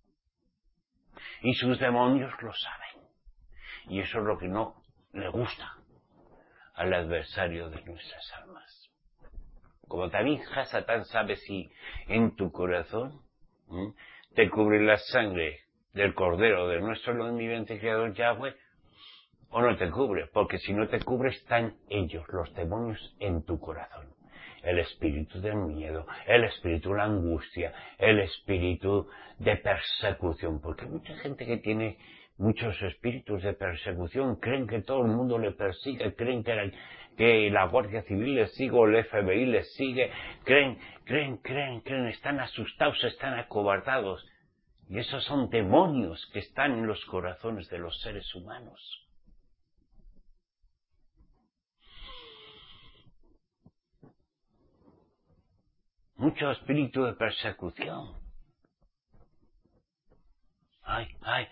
Y sus demonios lo saben. Y eso es lo que no le gusta al adversario de nuestras almas. Como también Hasatán sabe si en tu corazón te cubre la sangre del Cordero de nuestro viviente Creador Yahweh, o no te cubre, porque si no te cubre están ellos, los demonios, en tu corazón. El espíritu del miedo, el espíritu de la angustia, el espíritu de persecución, porque mucha gente que tiene muchos espíritus de persecución creen que todo el mundo le persigue, creen que la Guardia Civil les sigue o el FBI les sigue, creen, están asustados, están acobardados. Y esos son demonios que están en los corazones de los seres humanos. Mucho espíritu de persecución. Ay,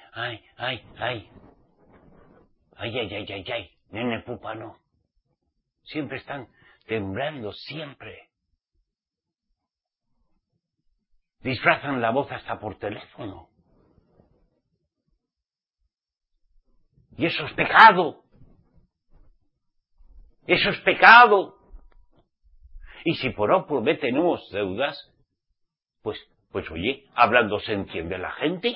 nene pupa no. Siempre están temblando, siempre. Disfrazan la voz hasta por teléfono. Y eso es pecado. Eso es pecado. Y si por A o por B tenemos deudas, pues oye, hablando se entiende la gente.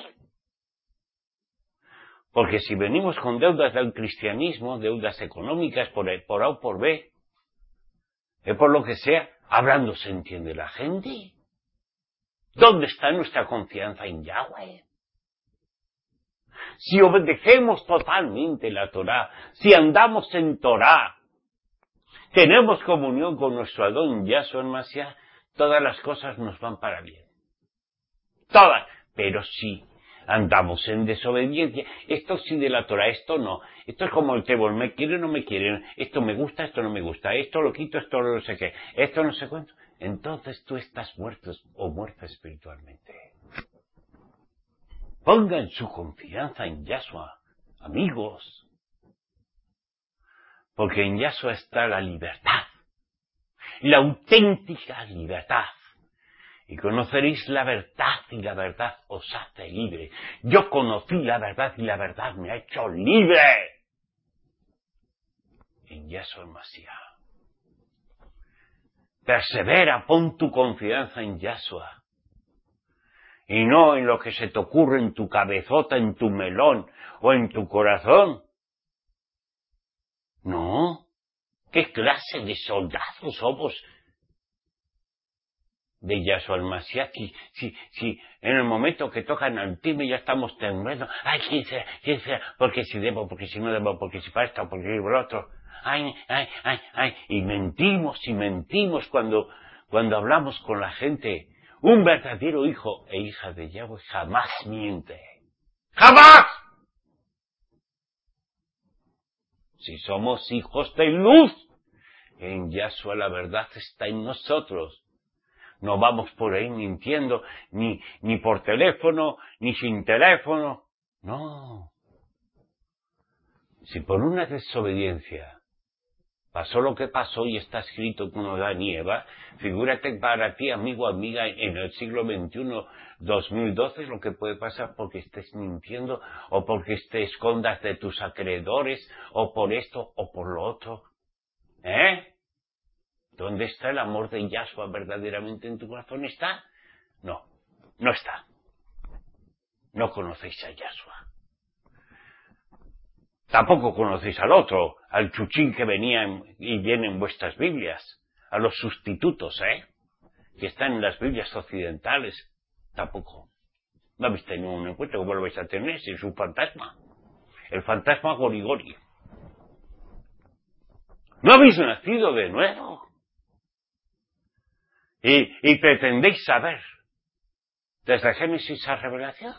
Porque si venimos con deudas del cristianismo, deudas económicas por A o por B, por lo que sea, hablando se entiende la gente. ¿Dónde está nuestra confianza en Yahweh? Si obedecemos totalmente la Torá, si andamos en Torá, tenemos comunión con nuestro Adón Yahshua Mashiach, todas las cosas nos van para bien. Todas. Pero si andamos en desobediencia, esto sí de la Torá, esto no. Esto es como el tébol, me quieren o no me quieren, esto me gusta, esto no me gusta, esto lo quito, esto no sé qué, esto no sé cuánto. Entonces tú estás muerto o muerta espiritualmente. Pongan su confianza en Yahshua, amigos. Porque en Yahshua está la libertad, la auténtica libertad. Y conoceréis la verdad y la verdad os hace libre. Yo conocí la verdad y la verdad me ha hecho libre. En Yahshua Mashiach. Persevera, pon tu confianza en Yahshua. Y no en lo que se te ocurre en tu cabezota, en tu melón o en tu corazón. No. ¿Qué clase de soldados somos de Yahshua Mashiach? Si en el momento que tocan al timbre ya estamos temblando. Ay, ¿quién sea? Porque si debo, porque si no debo, porque si para esto, porque si para otro. Ay. Y mentimos cuando hablamos con la gente. Un verdadero hijo e hija de Yahweh jamás miente. ¡Jamás! Si somos hijos de luz, en Yahshua la verdad está en nosotros. No vamos por ahí mintiendo, ni por teléfono, ni sin teléfono. No. Si por una desobediencia pasó lo que pasó y está escrito con Adán y Eva, figúrate para ti, amigo, amiga, en el siglo XXI, 2012, lo que puede pasar porque estés mintiendo, o porque te escondas de tus acreedores, o por esto, o por lo otro. ¿Dónde está el amor de Yahshua verdaderamente en tu corazón? ¿Está? No está. No conocéis a Yahshua. Tampoco conocéis al otro, al chuchín que venía y viene en vuestras Biblias, a los sustitutos, que están en las Biblias occidentales. Tampoco. No habéis tenido un encuentro, ¿cómo lo vais a tener? Si es un fantasma. El fantasma Gorigori. No habéis nacido de nuevo. Y pretendéis saber, desde Génesis a Revelación.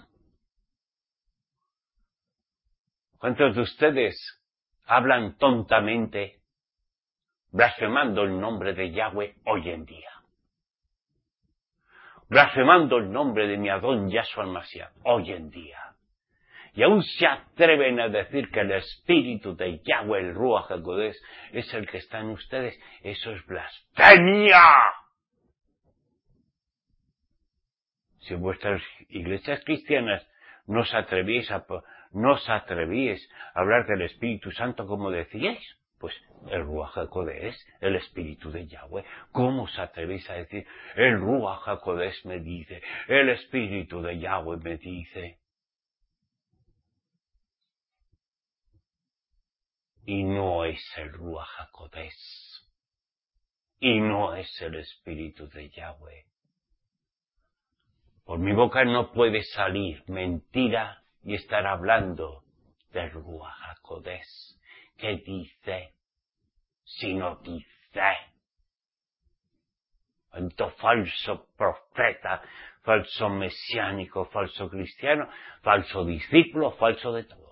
¿Cuántos de ustedes hablan tontamente, blasfemando el nombre de Yahweh hoy en día? Blasfemando el nombre de mi Adón Yahshua Mashiach hoy en día. Y aún se atreven a decir que el espíritu de Yahweh, el Ruach HaKodesh, es el que está en ustedes. Eso es blasfemia. Si en vuestras iglesias cristianas no os atrevíais a hablar del Espíritu Santo como decíais, pues el Ruach HaKodesh, el Espíritu de Yahweh, ¿cómo os atrevéis a decir? El Ruach HaKodesh me dice, el Espíritu de Yahweh me dice. Y no es el Ruach HaKodesh. Y no es el Espíritu de Yahweh. Por mi boca no puede salir mentira y estar hablando del Ruach HaKodesh. ¿Qué dice? Si no dice. Cuánto falso profeta, falso mesiánico, falso cristiano, falso discípulo, falso de todo.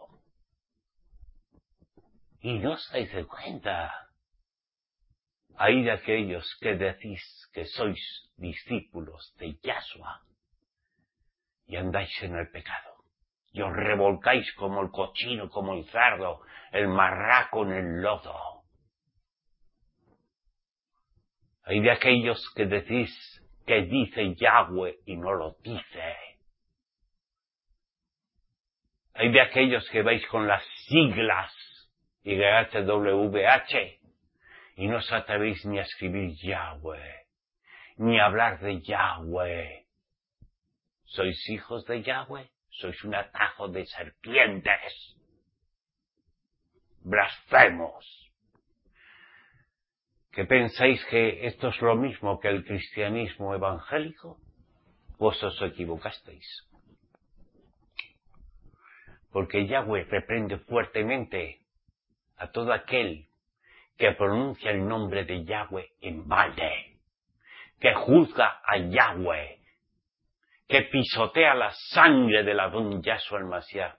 Y no os dais de cuenta. Hay de aquellos que decís que sois discípulos de Yahshua y andáis en el pecado. Y os revolcáis como el cochino, como el cerdo, el marraco en el lodo. Hay de aquellos que decís que dice Yahweh y no lo dice. Hay de aquellos que vais con las siglas YHWH y no os atrevéis ni a escribir Yahweh, ni a hablar de Yahweh. ¿Sois hijos de Yahweh? Sois un atajo de serpientes. Blasfemos. ¿Qué pensáis que esto es lo mismo que el cristianismo evangélico? Pues os equivocasteis. Porque Yahweh reprende fuertemente a todo aquel que pronuncia el nombre de Yahweh en balde, que juzga a Yahweh, que pisotea la sangre del Adón Yahshua el Mashiach.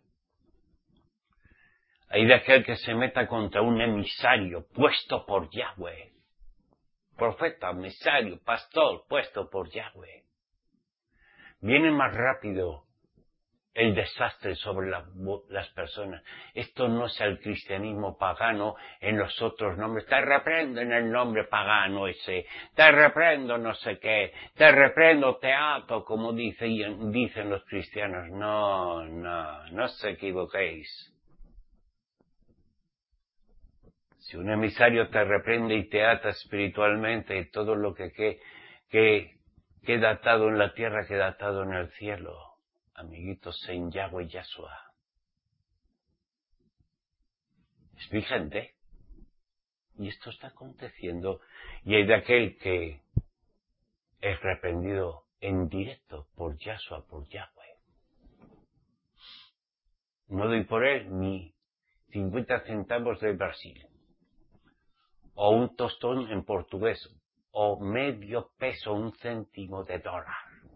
Hay de aquel que se meta contra un emisario puesto por Yahweh, profeta, emisario, pastor puesto por Yahweh. Viene más rápido el desastre sobre las personas. Esto no es el cristianismo pagano en los otros nombres. Te reprendo en el nombre pagano ese. Te reprendo no sé qué. Te reprendo, te ato, como dicen los cristianos. No os equivoquéis. Si un emisario te reprende y te ata espiritualmente, todo lo que queda atado en la tierra queda atado en el cielo. Amiguitos, en Yahweh Yahshua. Es vigente. Y esto está aconteciendo. Y hay de aquel que es reprendido en directo por Yahshua, por Yahweh. No doy por él ni 50 centavos de Brasil. O un tostón en portugués. O medio peso, un céntimo de dólar.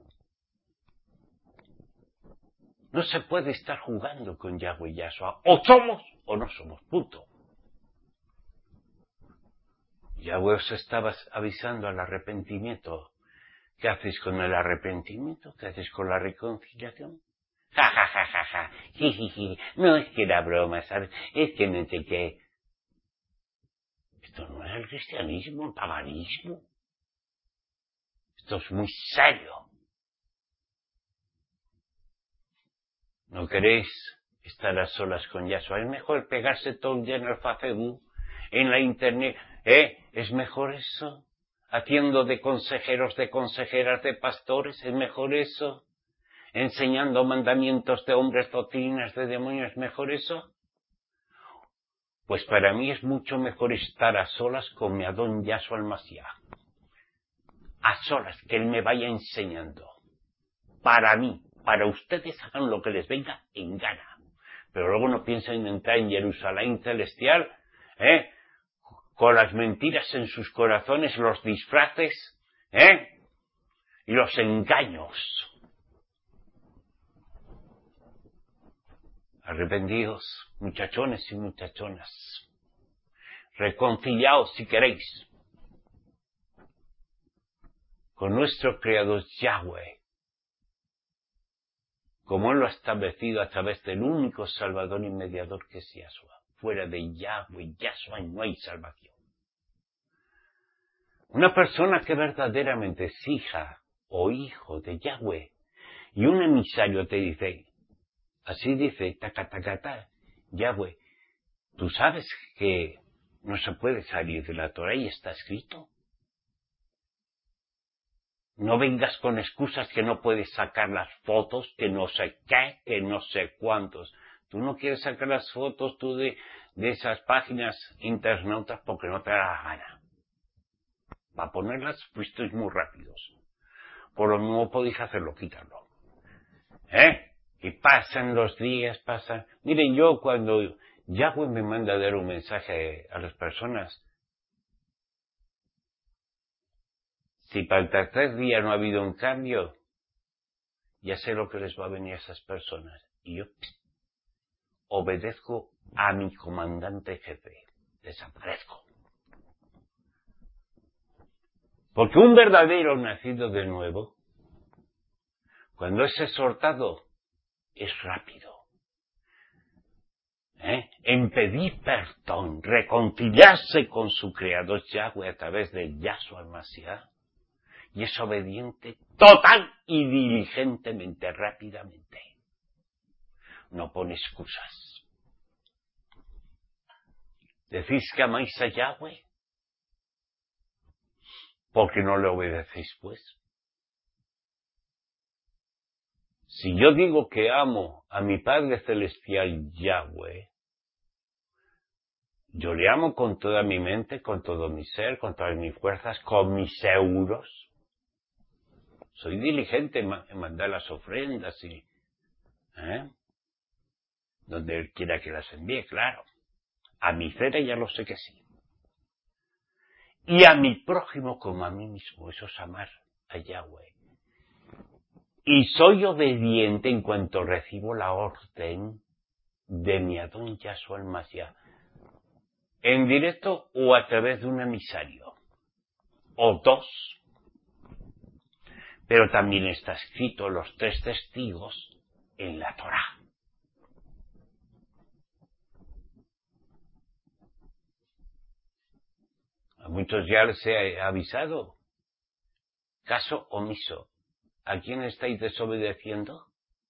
No se puede estar jugando con Yahweh Yahshua. O somos o no somos, punto. Yahweh os estaba avisando al arrepentimiento. ¿Qué hacéis con el arrepentimiento? ¿Qué hacéis con la reconciliación? Ja. Jijiji. No es que era broma, ¿sabes? Es que no sé qué. Esto no es el cristianismo, el paganismo. Esto es muy serio. ¿No queréis estar a solas con Yahshua? Es mejor pegarse todo el día en el Facebook, en la internet. ¿Es mejor eso? Haciendo de consejeros, de consejeras, de pastores. ¿Es mejor eso? Enseñando mandamientos de hombres, doctrinas de demonios. ¿Es mejor eso? Pues para mí es mucho mejor estar a solas con mi Adón Yahshua el Mashiach. A solas, que él me vaya enseñando. Para mí. Para ustedes hagan lo que les venga en gana. Pero luego no piensen en entrar en Jerusalén celestial, con las mentiras en sus corazones, los disfraces, y los engaños. Arrepentidos, muchachones y muchachonas. Reconciliaos si queréis con nuestro Creador Yahweh, como Él lo ha establecido a través del único Salvador y Mediador que es Yahshua. Fuera de Yahweh, Yahshua, no hay salvación. Una persona que verdaderamente es hija o hijo de Yahweh, y un emisario te dice, así dice, Yahweh, ¿tú sabes que no se puede salir de la Torah y está escrito? No vengas con excusas que no puedes sacar las fotos, que no sé qué, que no sé cuántos. Tú no quieres sacar las fotos tú de esas páginas internautas porque no te da la gana. Para ponerlas fuisteis muy rápidos. Por lo mismo podéis hacerlo, quitarlo. Y pasan los días, pasan. Miren, yo cuando Yahweh me manda a dar un mensaje a las personas, si para el tercer día no ha habido un cambio, ya sé lo que les va a venir a esas personas. Y yo obedezco a mi comandante jefe. Desaparezco. Porque un verdadero nacido de nuevo, cuando es exhortado, es rápido. En pedir perdón, reconciliarse con su Creador Yahweh a través de Yahshua el Mashiach, y es obediente total y diligentemente, rápidamente. No pone excusas. ¿Decís que amáis a Yahweh? ¿Por qué no le obedecéis, pues? Si yo digo que amo a mi Padre Celestial Yahweh, yo le amo con toda mi mente, con todo mi ser, con todas mis fuerzas, con mis euros. Soy diligente en mandar las ofrendas y... donde Él quiera que las envíe, claro. A mi cera ya lo sé que sí. Y a mi prójimo como a mí mismo, eso es amar a Yahweh. Y soy obediente en cuanto recibo la orden de mi Adón Yahshua el Mashiach, en directo o a través de un emisario, o dos. Pero también está escrito los 3 testigos en la Torá. A muchos ya les he avisado. Caso omiso. ¿A quién estáis desobedeciendo?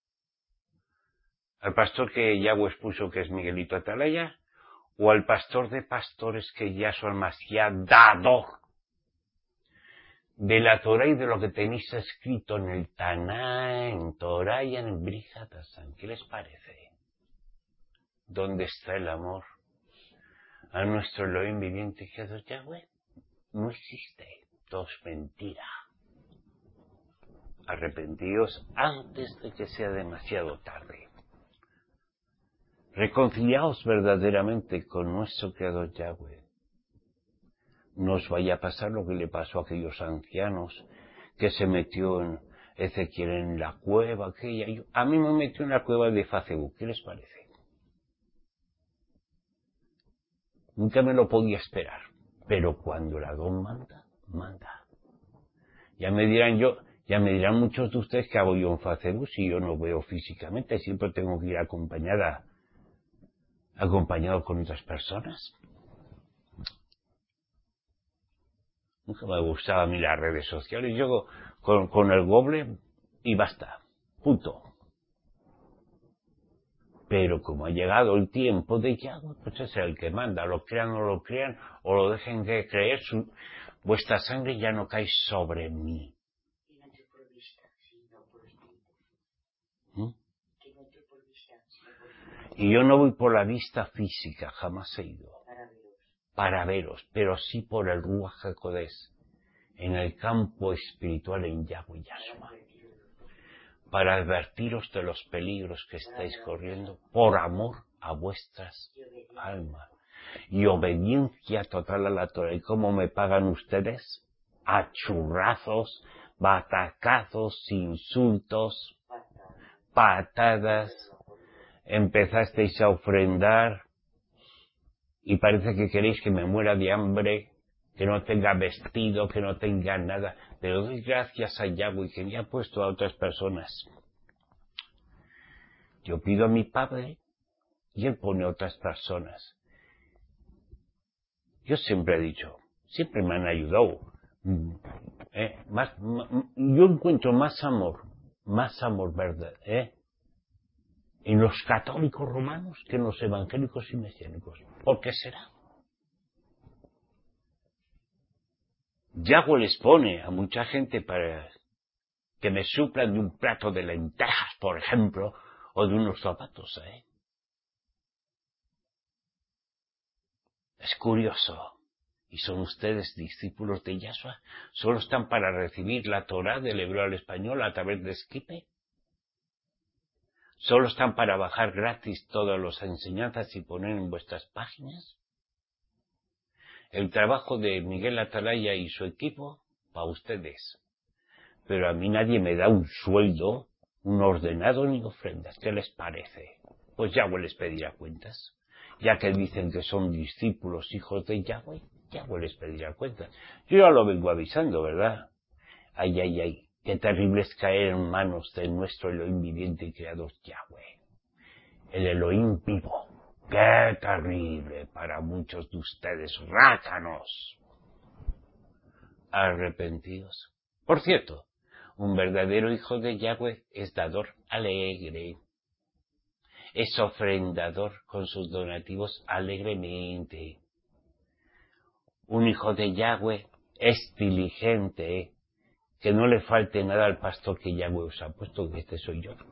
¿Al pastor que Yahweh expuso que es Miguelito Atalaya? ¿O al pastor de pastores que Yahshua el Mashiach, dador de la Torah y de lo que tenéis escrito en el Taná, en Torah y en el Brijat Hassan? ¿Qué les parece? ¿Dónde está el amor a nuestro Elohim viviente que es Yahweh? No existe. Todo es mentira. Arrepentíos antes de que sea demasiado tarde. Reconciliaos verdaderamente con nuestro Creador Yahweh. No os vaya a pasar lo que le pasó a aquellos ancianos que se metió en Ezequiel en la cueva aquella. A mí me metió en la cueva de Facebook. ¿Qué les parece? Nunca me lo podía esperar. Pero cuando el Adón manda, manda. Ya me dirán muchos de ustedes que hago yo en Facebook si yo no veo físicamente. Siempre tengo que ir acompañado con otras personas. Nunca me gustaba a mí las redes sociales. Yo con el Google y basta. Punto. Pero como ha llegado el tiempo de Yahweh, pues es el que manda. Lo crean o no lo crean, o lo dejen de creer, vuestra sangre ya no cae sobre mí. Y yo no voy por la vista física, jamás he ido. Para veros, pero sí por el Ruach HaKodesh, en el campo espiritual en Yahweh Yahshua, para advertiros de los peligros que estáis corriendo por amor a vuestras almas. Y obediencia total a la Torah. ¿Y cómo me pagan ustedes? A churrazos, batacazos, insultos, patadas. Empezasteis a ofrendar y parece que queréis que me muera de hambre, que no tenga vestido, que no tenga nada. Pero doy gracias a Yahweh que me ha puesto a otras personas. Yo pido a mi Padre y Él pone a otras personas. Yo siempre he dicho, siempre me han ayudado. Yo encuentro más amor verdad, en los católicos romanos que en los evangélicos y mesiánicos. ¿Por qué será? Yahweh les pone a mucha gente para que me suplan de un plato de lentejas, por ejemplo, o de unos zapatos, Es curioso. ¿Y son ustedes discípulos de Yahshua? ¿Solo están para recibir la Torá del hebreo al español a través de Skype? ¿Solo están para bajar gratis todas las enseñanzas y poner en vuestras páginas? El trabajo de Miguel Atalaya y su equipo, para ustedes. Pero a mí nadie me da un sueldo, un ordenado ni ofrendas. ¿Qué les parece? Pues Yahweh les pedirá cuentas. Ya que dicen que son discípulos, hijos de Yahweh, Yahweh les pedirá cuentas. Yo ya lo vengo avisando, ¿verdad? Ay, ay, ay. Qué terrible es caer en manos de nuestro Elohim viviente y creador Yahweh. El Elohim vivo. Qué terrible para muchos de ustedes, rácanos. Arrepentidos. Por cierto, un verdadero hijo de Yahweh es dador alegre. Es ofrendador con sus donativos alegremente. Un hijo de Yahweh es diligente, que no le falte nada al pastor que Yahweh os ha puesto, que este soy yo.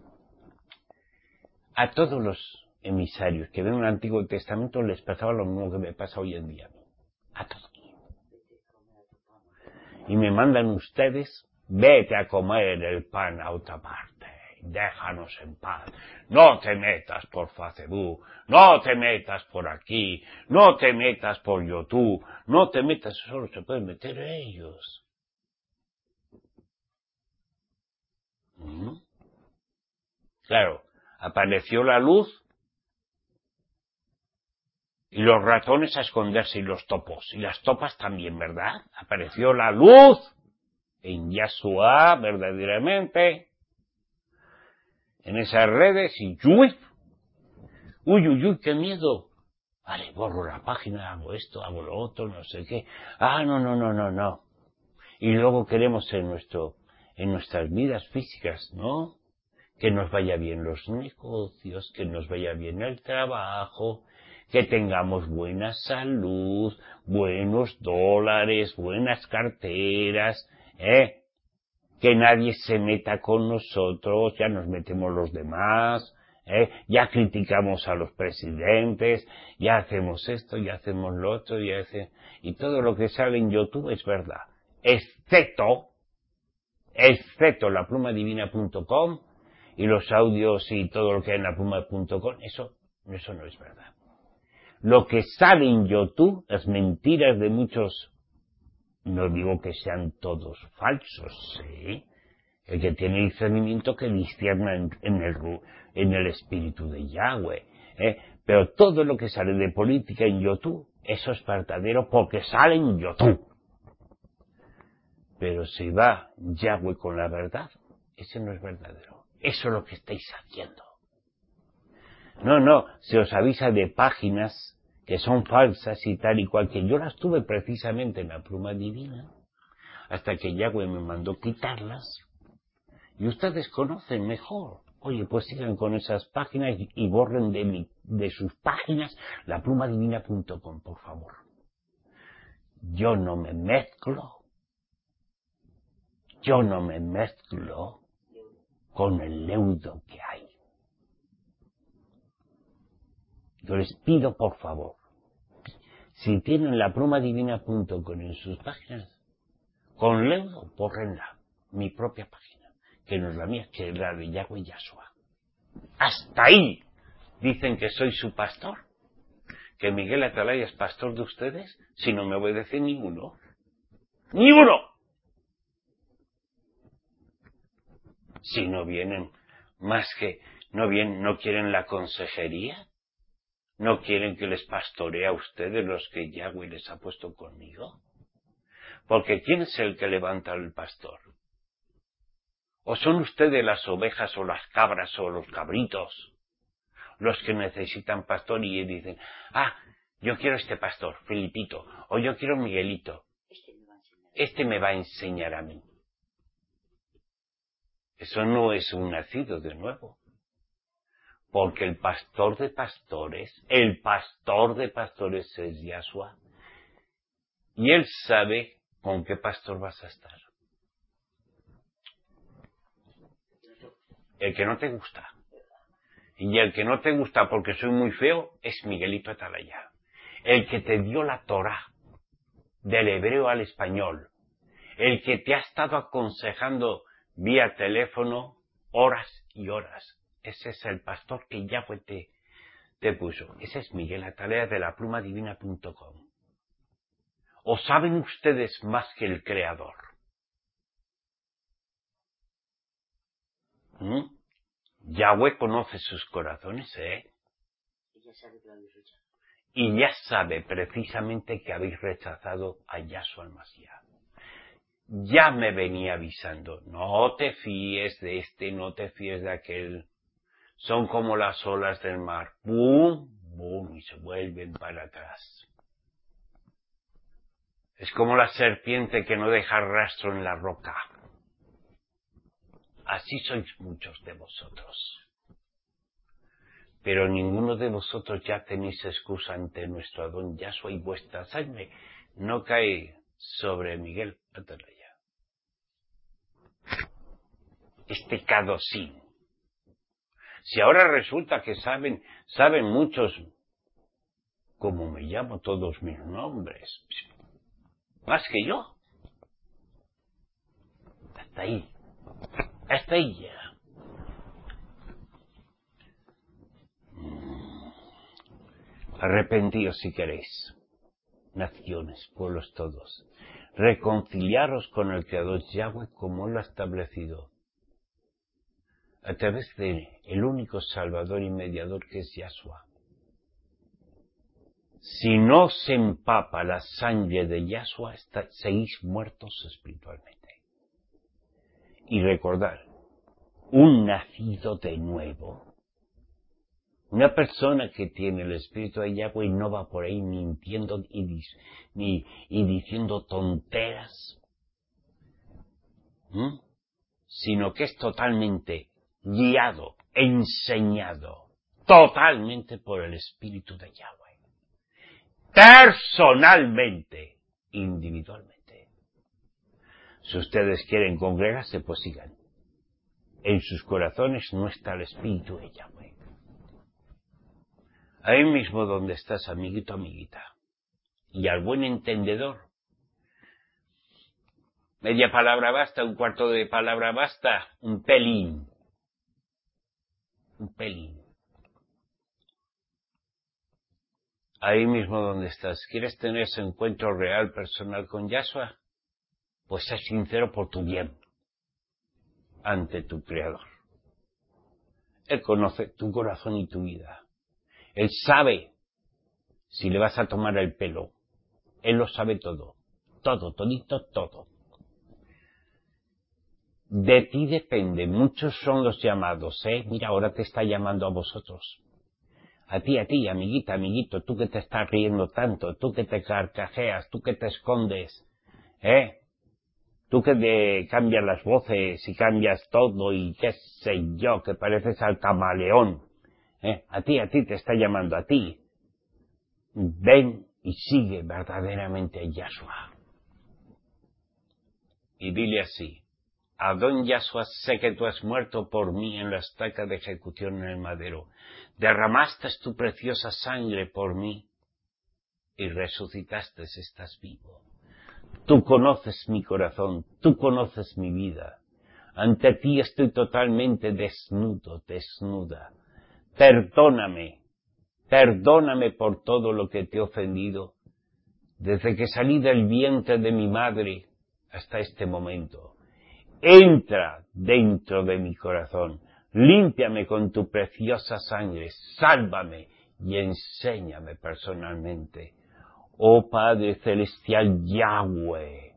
A todos los emisarios que ven el Antiguo Testamento les pasaba lo mismo que me pasa hoy en día. A todos. Y me mandan ustedes, vete a comer el pan a otra parte, déjanos en paz, no te metas por Facebook, no te metas por aquí, no te metas por YouTube, no te metas, solo se pueden meter ellos. Claro, apareció la luz y los ratones a esconderse y los topos, y las topas también, ¿verdad? Apareció la luz en Yahshua, verdaderamente, en esas redes, y uy, qué miedo. Vale, borro la página, hago esto, hago lo otro, no sé qué. No. Y luego queremos en nuestras vidas físicas, ¿no? Que nos vaya bien los negocios, que nos vaya bien el trabajo, que tengamos buena salud, buenos dólares, buenas carteras, que nadie se meta con nosotros, ya nos metemos los demás, ya criticamos a los presidentes, ya hacemos esto, ya hacemos lo otro, y todo lo que sale en YouTube es verdad, excepto laplumadivina.com y los audios y todo lo que hay en lapluma.com, eso no es verdad. Lo que sale en YouTube es mentiras de muchos. No digo que sean todos falsos, ¿sí? El que tiene discernimiento que discierna en el espíritu de Yahweh, Pero todo lo que sale de política en YouTube, eso es verdadero porque sale en YouTube. Pero si va Yahweh con la verdad, ese no es verdadero. Eso es lo que estáis haciendo. No, se os avisa de páginas que son falsas y tal y cual, que yo las tuve precisamente en la pluma divina, hasta que Yahweh me mandó quitarlas, y ustedes conocen mejor. Oye, pues sigan con esas páginas y borren de sus páginas laplumadivina.com, por favor. Yo no me mezclo con el leudo que hay. Yo les pido, por favor, si tienen laplumadivina.com en sus páginas, con leudo, bórrenla, mi propia página, que no es la mía, que es la de Yahweh Yahshua. Hasta ahí dicen que soy su pastor, que Miguel Atalaya es pastor de ustedes, si no me obedece ninguno. ¡Ninguno! Si no vienen no quieren la consejería, no quieren que les pastoree a ustedes los que Yahweh les ha puesto conmigo. Porque ¿quién es el que levanta al pastor? ¿O son ustedes las ovejas o las cabras o los cabritos los que necesitan pastor y dicen, yo quiero este pastor, Felipito, o yo quiero Miguelito? Este me va a enseñar a mí. Eso no es un nacido de nuevo. Porque el pastor de pastores es Yahshua. Y él sabe con qué pastor vas a estar. El que no te gusta. Y el que no te gusta porque soy muy feo es Miguelito Atalaya. El que te dio la Torá del hebreo al español. El que te ha estado aconsejando vía teléfono horas y horas. Ese es el pastor que Yahweh te puso. Ese es Miguel Atalaya de laplumadivina.com. ¿O saben ustedes más que el Creador? Yahweh conoce sus corazones, Y ya sabe precisamente que habéis rechazado a Yahshua el Mashiach. Ya me venía avisando, no te fíes de este, no te fíes de aquel. Son como las olas del mar. ¡Bum! ¡Bum! Y se vuelven para atrás. Es como la serpiente que no deja rastro en la roca. Así sois muchos de vosotros. Pero ninguno de vosotros ya tenéis excusa ante nuestro don Yahshua, y vuestra sangre no cae sobre Miguel. Atalaya. Este cadosín. Si ahora resulta que saben muchos cómo me llamo, todos mis nombres, más que yo. Hasta ahí ya. Arrepentíos si queréis, naciones, pueblos todos, reconciliaros con el Creador Yahweh como Él lo ha establecido, a través de el único Salvador y Mediador que es Yahshua. Si no se empapa la sangre de Yahshua, seguís muertos espiritualmente. Y recordad, un nacido de nuevo, una persona que tiene el Espíritu de Yahweh no va por ahí mintiendo ni diciendo tonteras, sino que es totalmente guiado, enseñado, totalmente por el Espíritu de Yahweh. Personalmente, individualmente. Si ustedes quieren congregarse, pues sigan. En sus corazones no está el Espíritu de Yahweh. Ahí mismo donde estás, amiguito, amiguita. Y al buen entendedor. Media palabra basta, un cuarto de palabra basta, un pelín. Un pelín. Ahí mismo donde estás. ¿Quieres tener ese encuentro real, personal con Yahshua? Pues sé sincero por tu bien. Ante tu Creador. Él conoce tu corazón y tu vida. Él sabe si le vas a tomar el pelo. Él lo sabe todo. Todo, todito, todo. De ti depende. Muchos son los llamados, Mira, ahora te está llamando a vosotros. A ti, amiguita, amiguito, tú que te estás riendo tanto, tú que te carcajeas, tú que te escondes, tú que te cambias las voces y cambias todo y qué sé yo, que pareces al camaleón. A ti te está llamando, a ti. Ven y sigue verdaderamente a Yahshua. Y dile así: Adón Yahshua, sé que tú has muerto por mí en la estaca de ejecución en el madero. Derramaste tu preciosa sangre por mí y resucitaste, estás vivo. Tú conoces mi corazón, tú conoces mi vida. Ante ti estoy totalmente desnudo, desnuda. Perdóname por todo lo que te he ofendido, desde que salí del vientre de mi madre hasta este momento. Entra dentro de mi corazón, límpiame con tu preciosa sangre, sálvame y enséñame personalmente. Oh Padre Celestial Yahweh,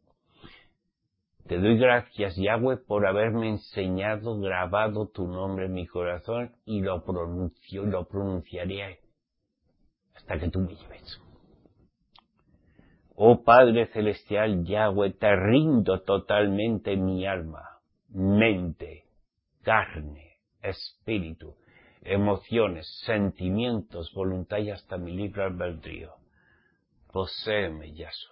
te doy gracias, Yahweh, por haberme enseñado, grabado tu nombre en mi corazón, y lo pronunciaré hasta que tú me lleves. Oh Padre Celestial Yahweh, te rindo totalmente mi alma, mente, carne, espíritu, emociones, sentimientos, voluntad y hasta mi libre albedrío. Poséeme, Yahshua.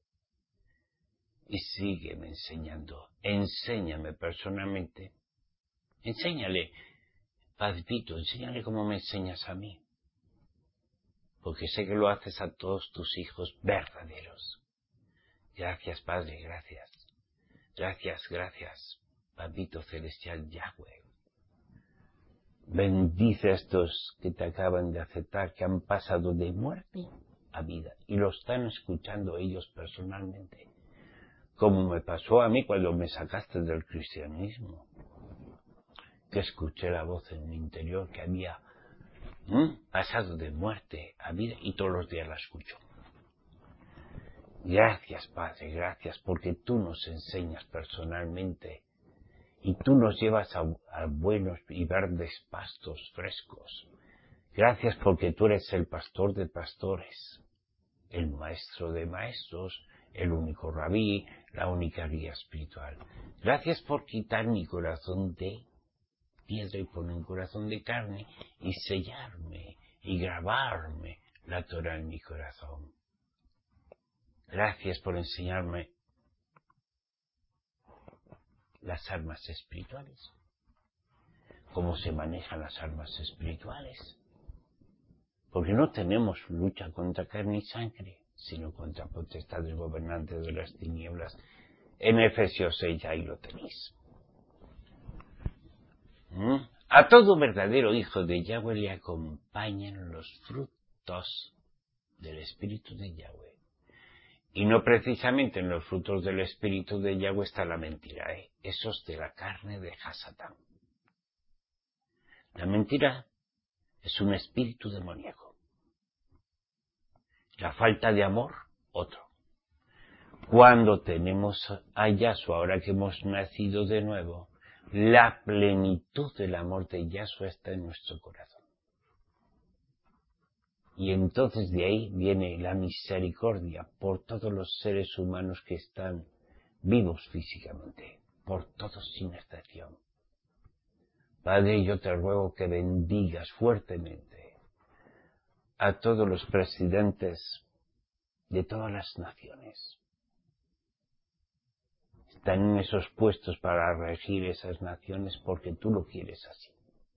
Y sígueme enseñando. Enséñame personalmente. Enséñale, Padrito, enséñale como me enseñas a mí. Porque sé que lo haces a todos tus hijos verdaderos. Gracias, Padre, gracias. Gracias, Padrito Celestial Yahweh. Bendice a estos que te acaban de aceptar, que han pasado de muerte a vida. Y lo están escuchando ellos personalmente. Como me pasó a mí cuando me sacaste del cristianismo, que escuché la voz en mi interior que había pasado de muerte a vida, y todos los días la escucho. Gracias, Padre, gracias, porque tú nos enseñas personalmente y tú nos llevas a buenos y verdes pastos frescos. Gracias porque tú eres el pastor de pastores, el maestro de maestros, el único rabí, la única guía espiritual. Gracias por quitar mi corazón de piedra y poner un corazón de carne y sellarme y grabarme la Torah en mi corazón. Gracias por enseñarme las armas espirituales, cómo se manejan las armas espirituales, porque no tenemos lucha contra carne y sangre, sino contra potestades gobernantes de las tinieblas. En Efesios 6 ahí lo tenéis. A todo verdadero hijo de Yahweh le acompañan los frutos del Espíritu de Yahweh. Y no precisamente en los frutos del Espíritu de Yahweh está la mentira, esos de la carne de Hasatán. La mentira es un espíritu demoníaco. La falta de amor, otro. Cuando tenemos a Yahshua, ahora que hemos nacido de nuevo, la plenitud del amor de Yahshua está en nuestro corazón. Y entonces de ahí viene la misericordia por todos los seres humanos que están vivos físicamente, por todos sin excepción. Padre, yo te ruego que bendigas fuertemente a todos los presidentes de todas las naciones. Están en esos puestos para regir esas naciones porque tú lo quieres así.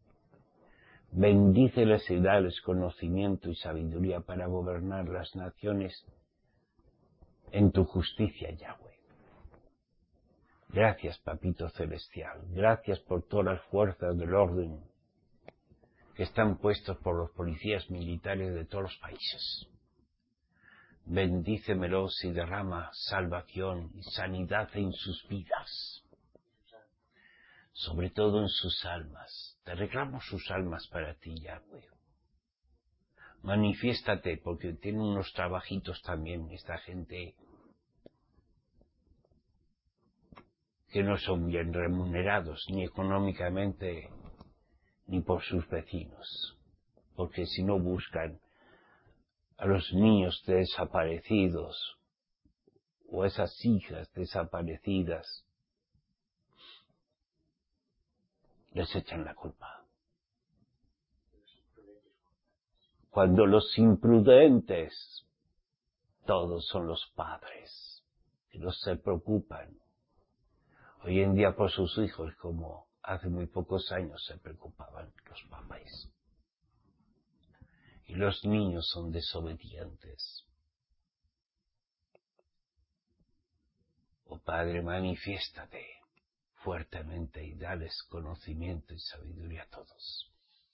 Bendíceles y dales conocimiento y sabiduría para gobernar las naciones en tu justicia, Yahweh. Gracias, Papito Celestial. Gracias por todas las fuerzas del orden que están puestos por los policías militares de todos los países. Bendícemelos y derrama salvación y sanidad en sus vidas, sobre todo en sus almas. Te reclamo sus almas para ti, Yahweh. Manifiéstate, porque tienen unos trabajitos también esta gente que no son bien remunerados, ni económicamente, ni por sus vecinos, porque si no buscan a los niños desaparecidos, o esas hijas desaparecidas, les echan la culpa. Cuando los imprudentes, todos son los padres, que no se preocupan hoy en día por sus hijos, como hace muy pocos años se preocupaban los papás. Y los niños son desobedientes. Oh Padre, manifiéstate fuertemente y dales conocimiento y sabiduría a todos.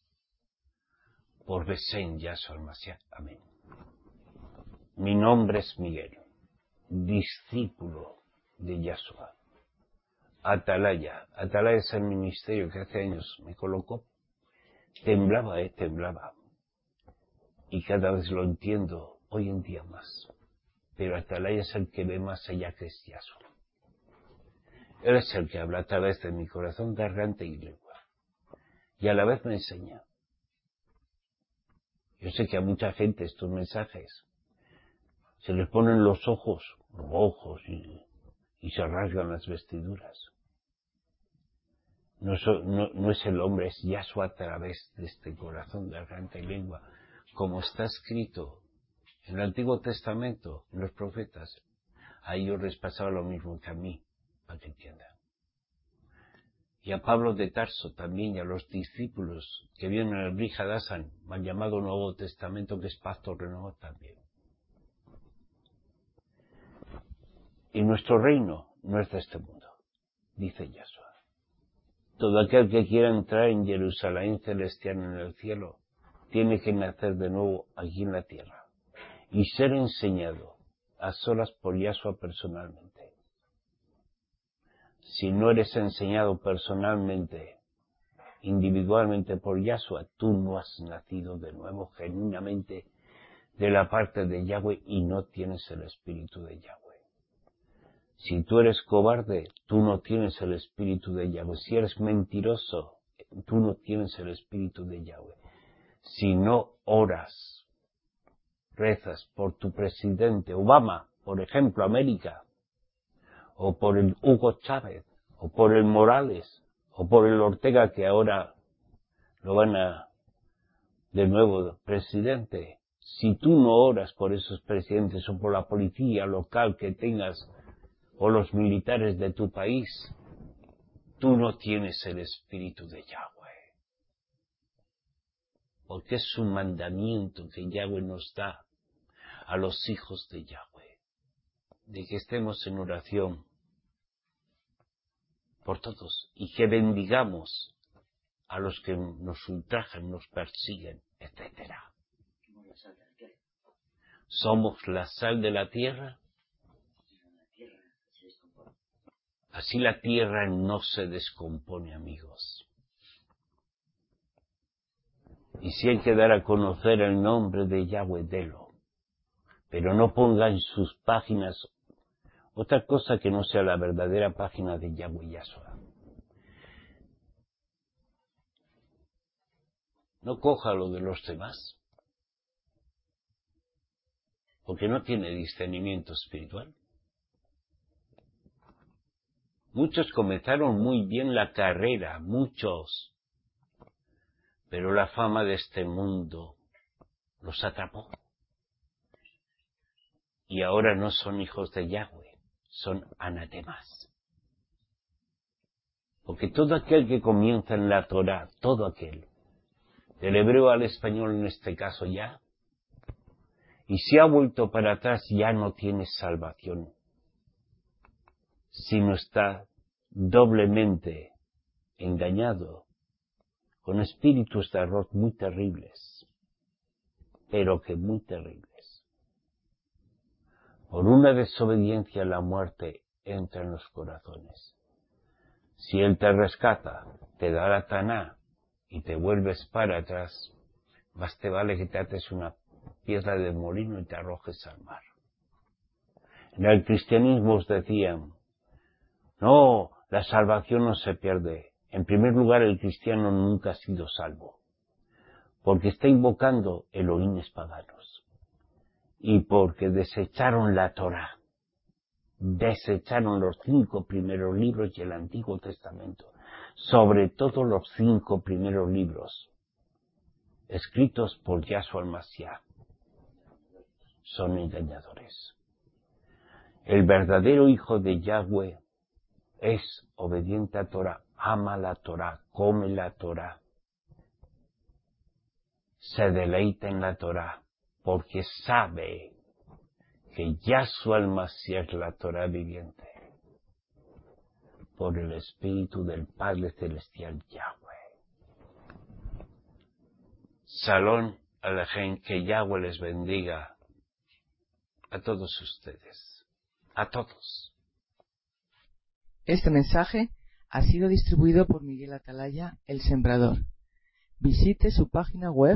Por Besén Yahshua Mashiach. Amén. Mi nombre es Miguel, discípulo de Yahshua. Atalaya. Atalaya es el ministerio que hace años me colocó. Temblaba, temblaba. Y cada vez lo entiendo hoy en día más. Pero Atalaya es el que ve más allá que es Yahshua. Él es el que habla a través de mi corazón, garganta y lengua. Y a la vez me enseña. Yo sé que a mucha gente estos mensajes se les ponen los ojos rojos y se rasgan las vestiduras. No es el hombre, es Yahshua a través de este corazón, garganta y lengua, como está escrito en el Antiguo Testamento, en los profetas. A ellos les pasaba lo mismo que a mí, para que entiendan. Y a Pablo de Tarso también, y a los discípulos que vienen al Brit Hadashan, mal llamado Nuevo Testamento, que es pacto renovado también. Y nuestro reino no es de este mundo, dice Yahshua. Todo aquel que quiera entrar en Jerusalén celestial en el cielo, tiene que nacer de nuevo aquí en la tierra y ser enseñado a solas por Yahshua personalmente. Si no eres enseñado personalmente, individualmente por Yahshua, tú no has nacido de nuevo genuinamente de la parte de Yahweh y no tienes el espíritu de Yahweh. Si tú eres cobarde, tú no tienes el espíritu de Yahweh. Si eres mentiroso, tú no tienes el espíritu de Yahweh. Si no oras, rezas por tu presidente Obama, por ejemplo, América, o por el Hugo Chávez, o por el Morales, o por el Ortega, que ahora lo van a de nuevo presidente, si tú no oras por esos presidentes o por la policía local que tengas o los militares de tu país, tú no tienes el espíritu de Yahweh. Porque es un mandamiento que Yahweh nos da a los hijos de Yahweh, de que estemos en oración por todos y que bendigamos a los que nos ultrajan, nos persiguen, etc. Somos la sal de la tierra. Así la tierra no se descompone, amigos. Y si hay que dar a conocer el nombre de Yahweh, delo. Pero no ponga en sus páginas otra cosa que no sea la verdadera página de Yahweh Yahshua. No coja lo de los demás, porque no tiene discernimiento espiritual. Muchos comenzaron muy bien la carrera, muchos, pero la fama de este mundo los atrapó. Y ahora no son hijos de Yahweh, son anatemas. Porque todo aquel que comienza en la Torá, todo aquel, del hebreo al español en este caso ya, y si ha vuelto para atrás ya no tiene salvación, sino está doblemente engañado con espíritus de error muy terribles, pero que muy terribles. Por una desobediencia la muerte entra en los corazones. Si Él te rescata, te da la taná y te vuelves para atrás, más te vale que te ates una piedra de molino y te arrojes al mar. En el cristianismo os decían, no, la salvación no se pierde. En primer lugar, el cristiano nunca ha sido salvo, porque está invocando elohines paganos, y porque desecharon la Torá, desecharon los 5 primeros libros y el Antiguo Testamento, sobre todo los 5 primeros libros, escritos por Yahshua el-Mashiach, son engañadores. El verdadero hijo de Yahweh es obediente a Torah, ama la Torah, come la Torah, se deleita en la Torah, porque sabe que Yahshua el-Mashiach es la Torah viviente, por el Espíritu del Padre Celestial Yahweh. Salón Alejem, que Yahweh les bendiga a todos ustedes, a todos.
Este mensaje ha sido distribuido por Miguel Atalaya, el Sembrador. Visite su página web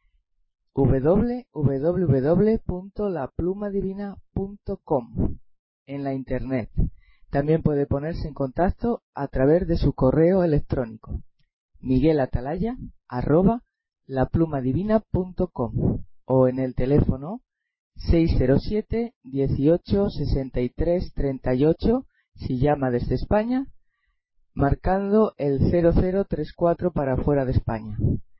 www.laplumadivina.com en la internet. También puede ponerse en contacto a través de su correo electrónico miguelatalaya@laplumadivina.com o en el teléfono 607 18 63 38 si llama desde España, marcando el 0034 para fuera de España.